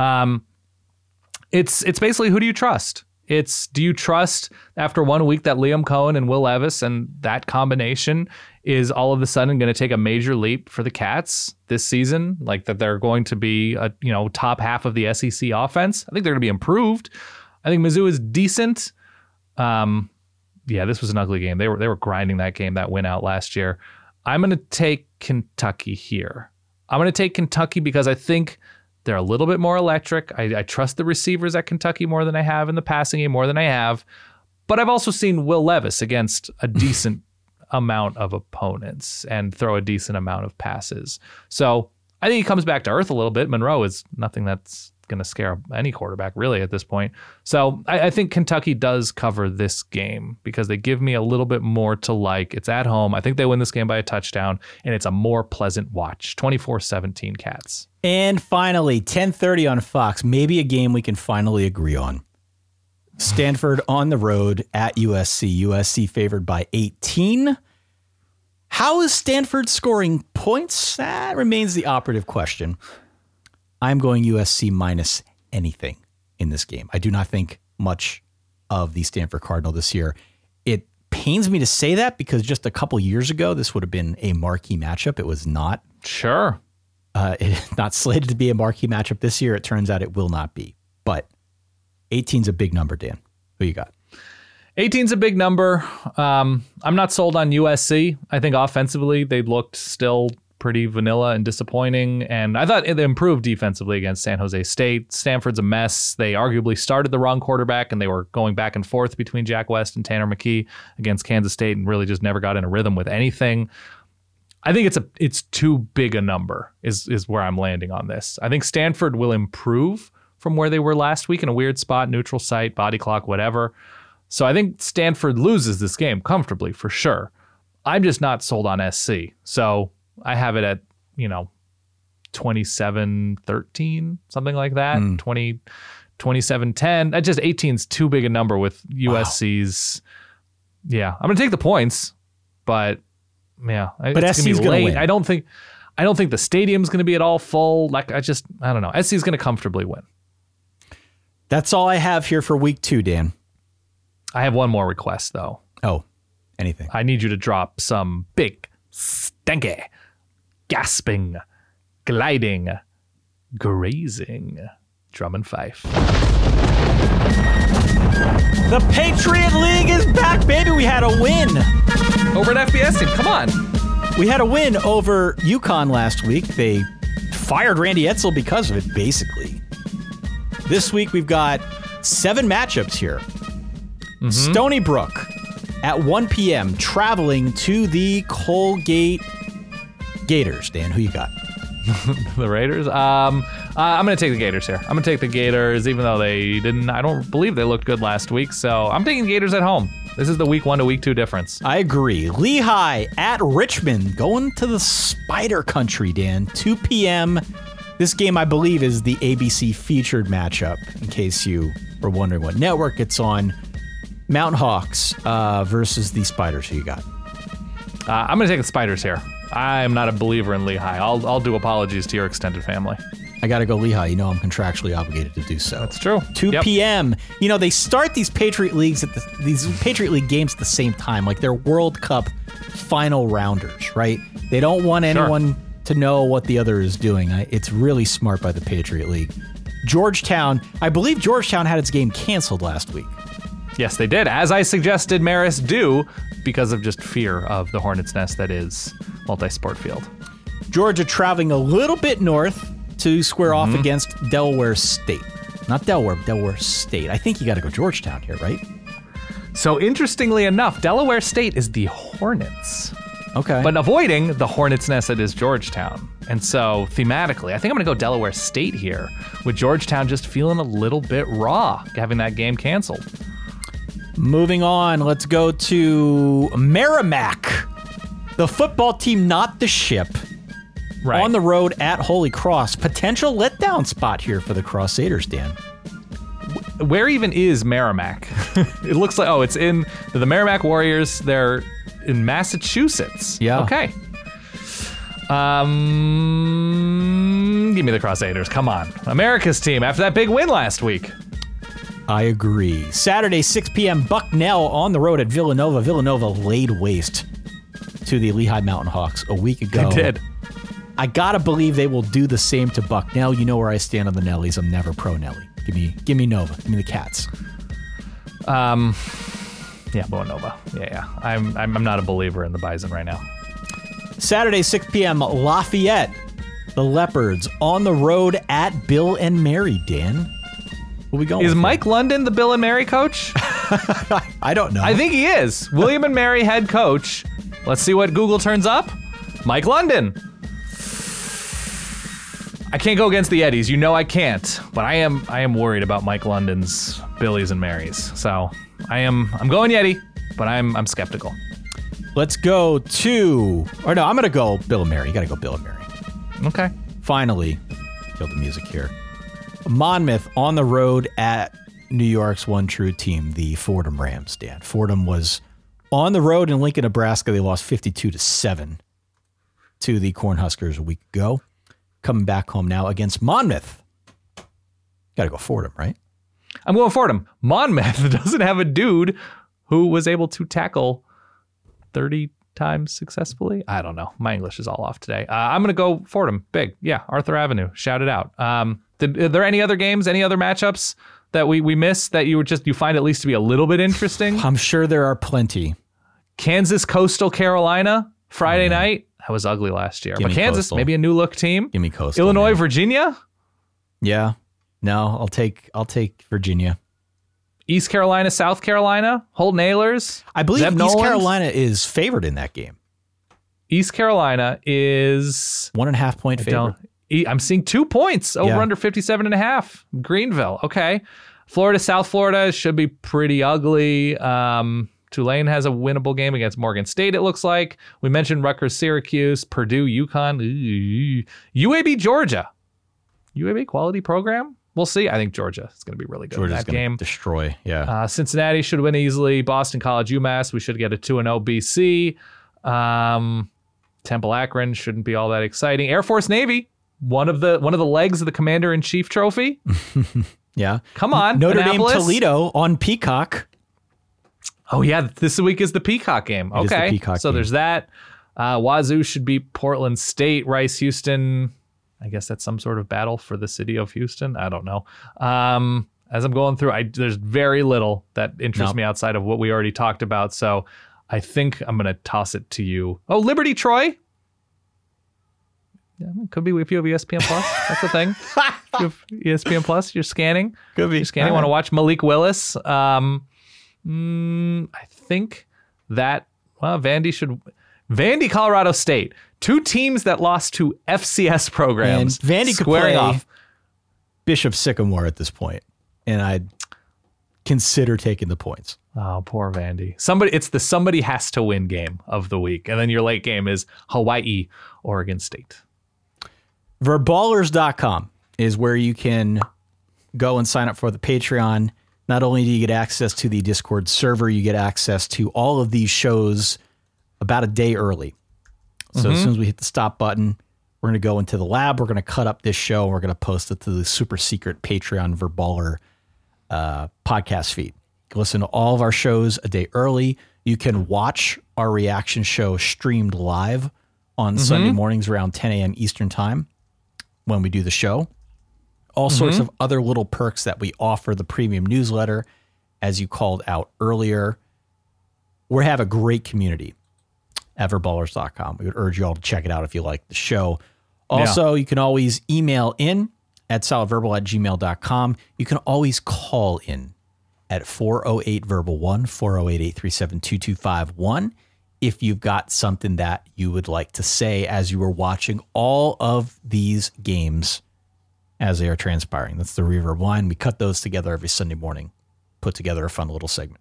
It's basically, who do you trust? Do you trust after 1 week that Liam Cohen and Will Levis and that combination is all of a sudden going to take a major leap for the Cats this season? Like that they're going to be a top half of the SEC offense? I think they're going to be improved. I think Mizzou is decent. This was an ugly game. They were grinding that game, that win out last year. I'm going to take Kentucky here. I'm going to take Kentucky because I think they're a little bit more electric. I trust the receivers at Kentucky more than I have in the passing game, more than I have. But I've also seen Will Levis against a decent amount of opponents and throw a decent amount of passes. So I think he comes back to earth a little bit. Monroe is nothing that's going to scare any quarterback really at this point. So I think Kentucky does cover this game because they give me a little bit more to like. It's at home. I think they win this game by a touchdown, and it's a more pleasant watch. 24-17 Cats. And finally, 10:30 on Fox, maybe a game we can finally agree on. Stanford on the road at USC. USC favored by 18. How is Stanford scoring points? That remains the operative question. I'm going USC minus anything in this game. I do not think much of the Stanford Cardinal this year. It pains me to say that because just a couple years ago, this would have been a marquee matchup. It was not. Sure. It's not slated to be a marquee matchup this year. It turns out it will not be. But 18's a big number, Dan. Who you got? 18's a big number. I'm not sold on USC. I think offensively they looked still pretty vanilla and disappointing. And I thought it improved defensively against San Jose State. Stanford's a mess. They arguably started the wrong quarterback, and they were going back and forth between Jack West and Tanner McKee against Kansas State and really just never got in a rhythm with anything. I think it's too big a number is where I'm landing on this. I think Stanford will improve from where they were last week in a weird spot, neutral site, body clock, whatever. So I think Stanford loses this game comfortably for sure. I'm just not sold on SC. So I have it at, 27-13, something like that. 27-10. That just 18's too big a number with USC's. Wow. Yeah. I'm going to take the points, but yeah, but SC's going to win. I don't think the stadium's going to be at all full. I don't know. SC's going to comfortably win. That's all I have here for week 2, Dan. I have one more request, though. Oh, anything. I need you to drop some big, stanky, gasping, gliding, grazing drum and fife. The Patriot League is back, baby. We had a win. Over at FBS team. Come on. We had a win over UConn last week. They fired Randy Edsall because of it, basically. This week, we've got 7 matchups here. Mm-hmm. Stony Brook at 1 p.m. traveling to the Colgate Gators. Dan, who you got? The Raiders? I'm going to take the Gators here. I'm going to take the Gators, even though I don't believe they looked good last week. So I'm taking the Gators at home. This is the week 1 to week 2 difference. I agree. Lehigh at Richmond, going to the Spider Country, Dan. 2 p.m. This game, I believe, is the ABC featured matchup, in case you were wondering what network it's on. Mountain Hawks versus the Spiders. Who you got? I'm going to take the Spiders here. I'm not a believer in Lehigh. I'll do apologies to your extended family. I got to go Lehigh. I'm contractually obligated to do so. That's true. 2 p.m. They start these Patriot Leagues these Patriot League games at the same time, like they're World Cup final rounders, right? They don't want anyone to know what the other is doing. It's really smart by the Patriot League. Georgetown, I believe Georgetown had its game canceled last week. Yes, they did, as I suggested Marist do, because of just fear of the hornet's nest that is multi-sport field. Georgia traveling a little bit north to square off against Delaware State. Not Delaware, Delaware State. I think you got to go Georgetown here, right? So interestingly enough, Delaware State is the Hornets. Okay. But avoiding the hornet's nest that is Georgetown. And so thematically, I think I'm going to go Delaware State here, with Georgetown just feeling a little bit raw, having that game canceled. Moving on, let's go to Merrimack. The football team, not the ship. Right. On the road at Holy Cross. Potential letdown spot here for the Crusaders, Dan. Where even is Merrimack? It looks like, it's in the Merrimack Warriors. They're in Massachusetts. Yeah. Okay. Give me the Crusaders. Come on. America's team after that big win last week. I agree. Saturday, 6 p.m., Bucknell on the road at Villanova. Villanova laid waste to the Lehigh Mountain Hawks a week ago. They did. I gotta believe they will do the same to Bucknell. You know where I stand on the Nellies. I'm never pro Nelly. Give me Nova. Give me the Cats. Yeah, Nova. Yeah. I'm not a believer in the Bison right now. Saturday, 6 p.m., Lafayette. The Leopards on the road at Bill and Mary, Dan. Who we going Is Mike London the Bill and Mary coach? I don't know. I think he is. William and Mary head coach. Let's see what Google turns up. Mike London. I can't go against the Eddies. You know I can't. But I am worried about Mike London's Billies and Marys. So I'm going Yeti, but I'm skeptical. Let's go to... Or no, I'm going to go Bill and Mary. You got to go Bill and Mary. Okay. Finally, kill the music here. Monmouth on the road at New York's one true team, the Fordham Rams, Dan. Fordham was on the road in Lincoln, Nebraska. They lost 52-7 to the Cornhuskers a week ago. Coming back home now against Monmouth. Got to go Fordham, right? I'm going Fordham. Monmouth doesn't have a dude who was able to tackle 30 times successfully. I don't know. My English is all off today. I'm going to go Fordham. Big. Yeah, Arthur Avenue. Shout it out. Are there any other games, any other matchups that we missed that you find at least to be a little bit interesting? I'm sure there are plenty. Kansas, Coastal Carolina, Friday night. That was ugly last year. Give But me Kansas, Coastal. maybe a new look team. Give me Coastal. Illinois, man. Virginia. Yeah. No, I'll take Virginia. East Carolina, South Carolina. Holton Ahlers. I believe Zeb East Nolans. Carolina is favored in that game. East Carolina is 1.5 point favorite. I'm seeing 2 points over under 57.5. Greenville. Okay. Florida, South Florida should be pretty ugly. Tulane has a winnable game against Morgan State, it looks like. We mentioned Rutgers, Syracuse, Purdue, UConn, UAB, Georgia. UAB quality program? We'll see. I think Georgia is going to be really good Georgia's in that game. Destroy, yeah. Cincinnati should win easily. Boston College, UMass. We should get a 2-0 BC. Temple, Akron shouldn't be all that exciting. Air Force, Navy. One of the legs of the Commander-in-Chief trophy. Yeah. Come on. Notre Annapolis. Dame, Toledo on Peacock. Oh, yeah. This week is the Peacock game. It is the Okay. Peacock So game. there's that. Wazoo should beat Portland State. Rice, Houston. I guess that's some sort of battle for the city of Houston. I don't know. As I'm going through, there's very little that interests me outside of what we already talked about. So I think I'm going to toss it to you. Oh, Liberty, Troy. Yeah, it could be if you have ESPN Plus. That's the thing. If you have ESPN Plus, you're scanning. Could be. You're scanning. Want to watch Malik Willis. I think that, Vandy, Colorado State. Two teams that lost to FCS programs. And Vandy could squaring play off. Bishop Sycamore at this point, and I'd consider taking the points. Oh, poor Vandy. Somebody has to win game of the week. And then your late game is Hawaii, Oregon State. Verballers.com is where you can go and sign up for the Patreon. Not only do you get access to the Discord server, you get access to all of these shows about a day early. So as soon as we hit the stop button, we're going to go into the lab. We're going to cut up this show, and we're going to post it to the super secret Patreon Verballer podcast feed. You can listen to all of our shows a day early. You can watch our reaction show streamed live on Sunday mornings around 10 a.m. Eastern time when we do the show. All sorts of other little perks that we offer, the premium newsletter, as you called out earlier. We have a great community at verballers.com. We would urge you all to check it out if you like the show. Also, you can always email in at solidverbal@gmail.com. You can always call in at 408-VERBAL1, 408-837-2251 if you've got something that you would like to say as you were watching all of these games as they are transpiring. That's the Reverb line. We cut those together every Sunday morning, put together a fun little segment.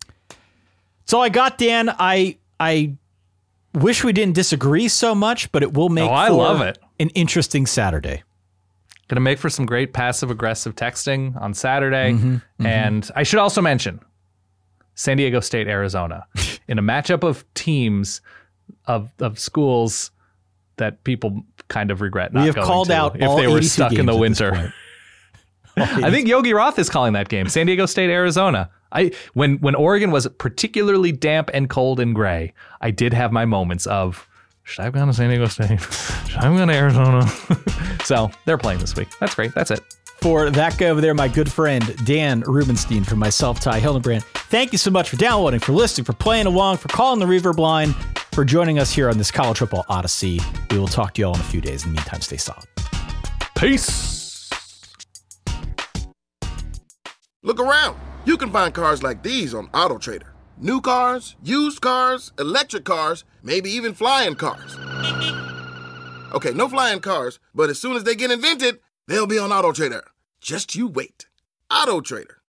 So I got, Dan, I wish we didn't disagree so much, but it will make I love it. An interesting Saturday. Going to make for some great passive-aggressive texting on Saturday. And I should also mention San Diego State, Arizona, in a matchup of teams of schools that people kind of regret not We have going called to out if all they were 82 stuck in the games at this winter. point. I think Yogi Roth is calling that game. San Diego State, Arizona. When Oregon was particularly damp and cold and gray, I did have my moments of, should I have gone to San Diego State? Should I have gone to Arizona? So they're playing this week. That's great. That's it. For that guy over there, my good friend, Dan Rubenstein, for myself, Ty Hildenbrand, thank you so much for downloading, for listening, for playing along, for calling the Reverb line, for joining us here on this College Football Odyssey. We will talk to you all in a few days. In the meantime, stay solid. Peace. Look around. You can find cars like these on AutoTrader. New cars, used cars, electric cars, maybe even flying cars. Okay, no flying cars, but as soon as they get invented, they'll be on AutoTrader. Just you wait. AutoTrader.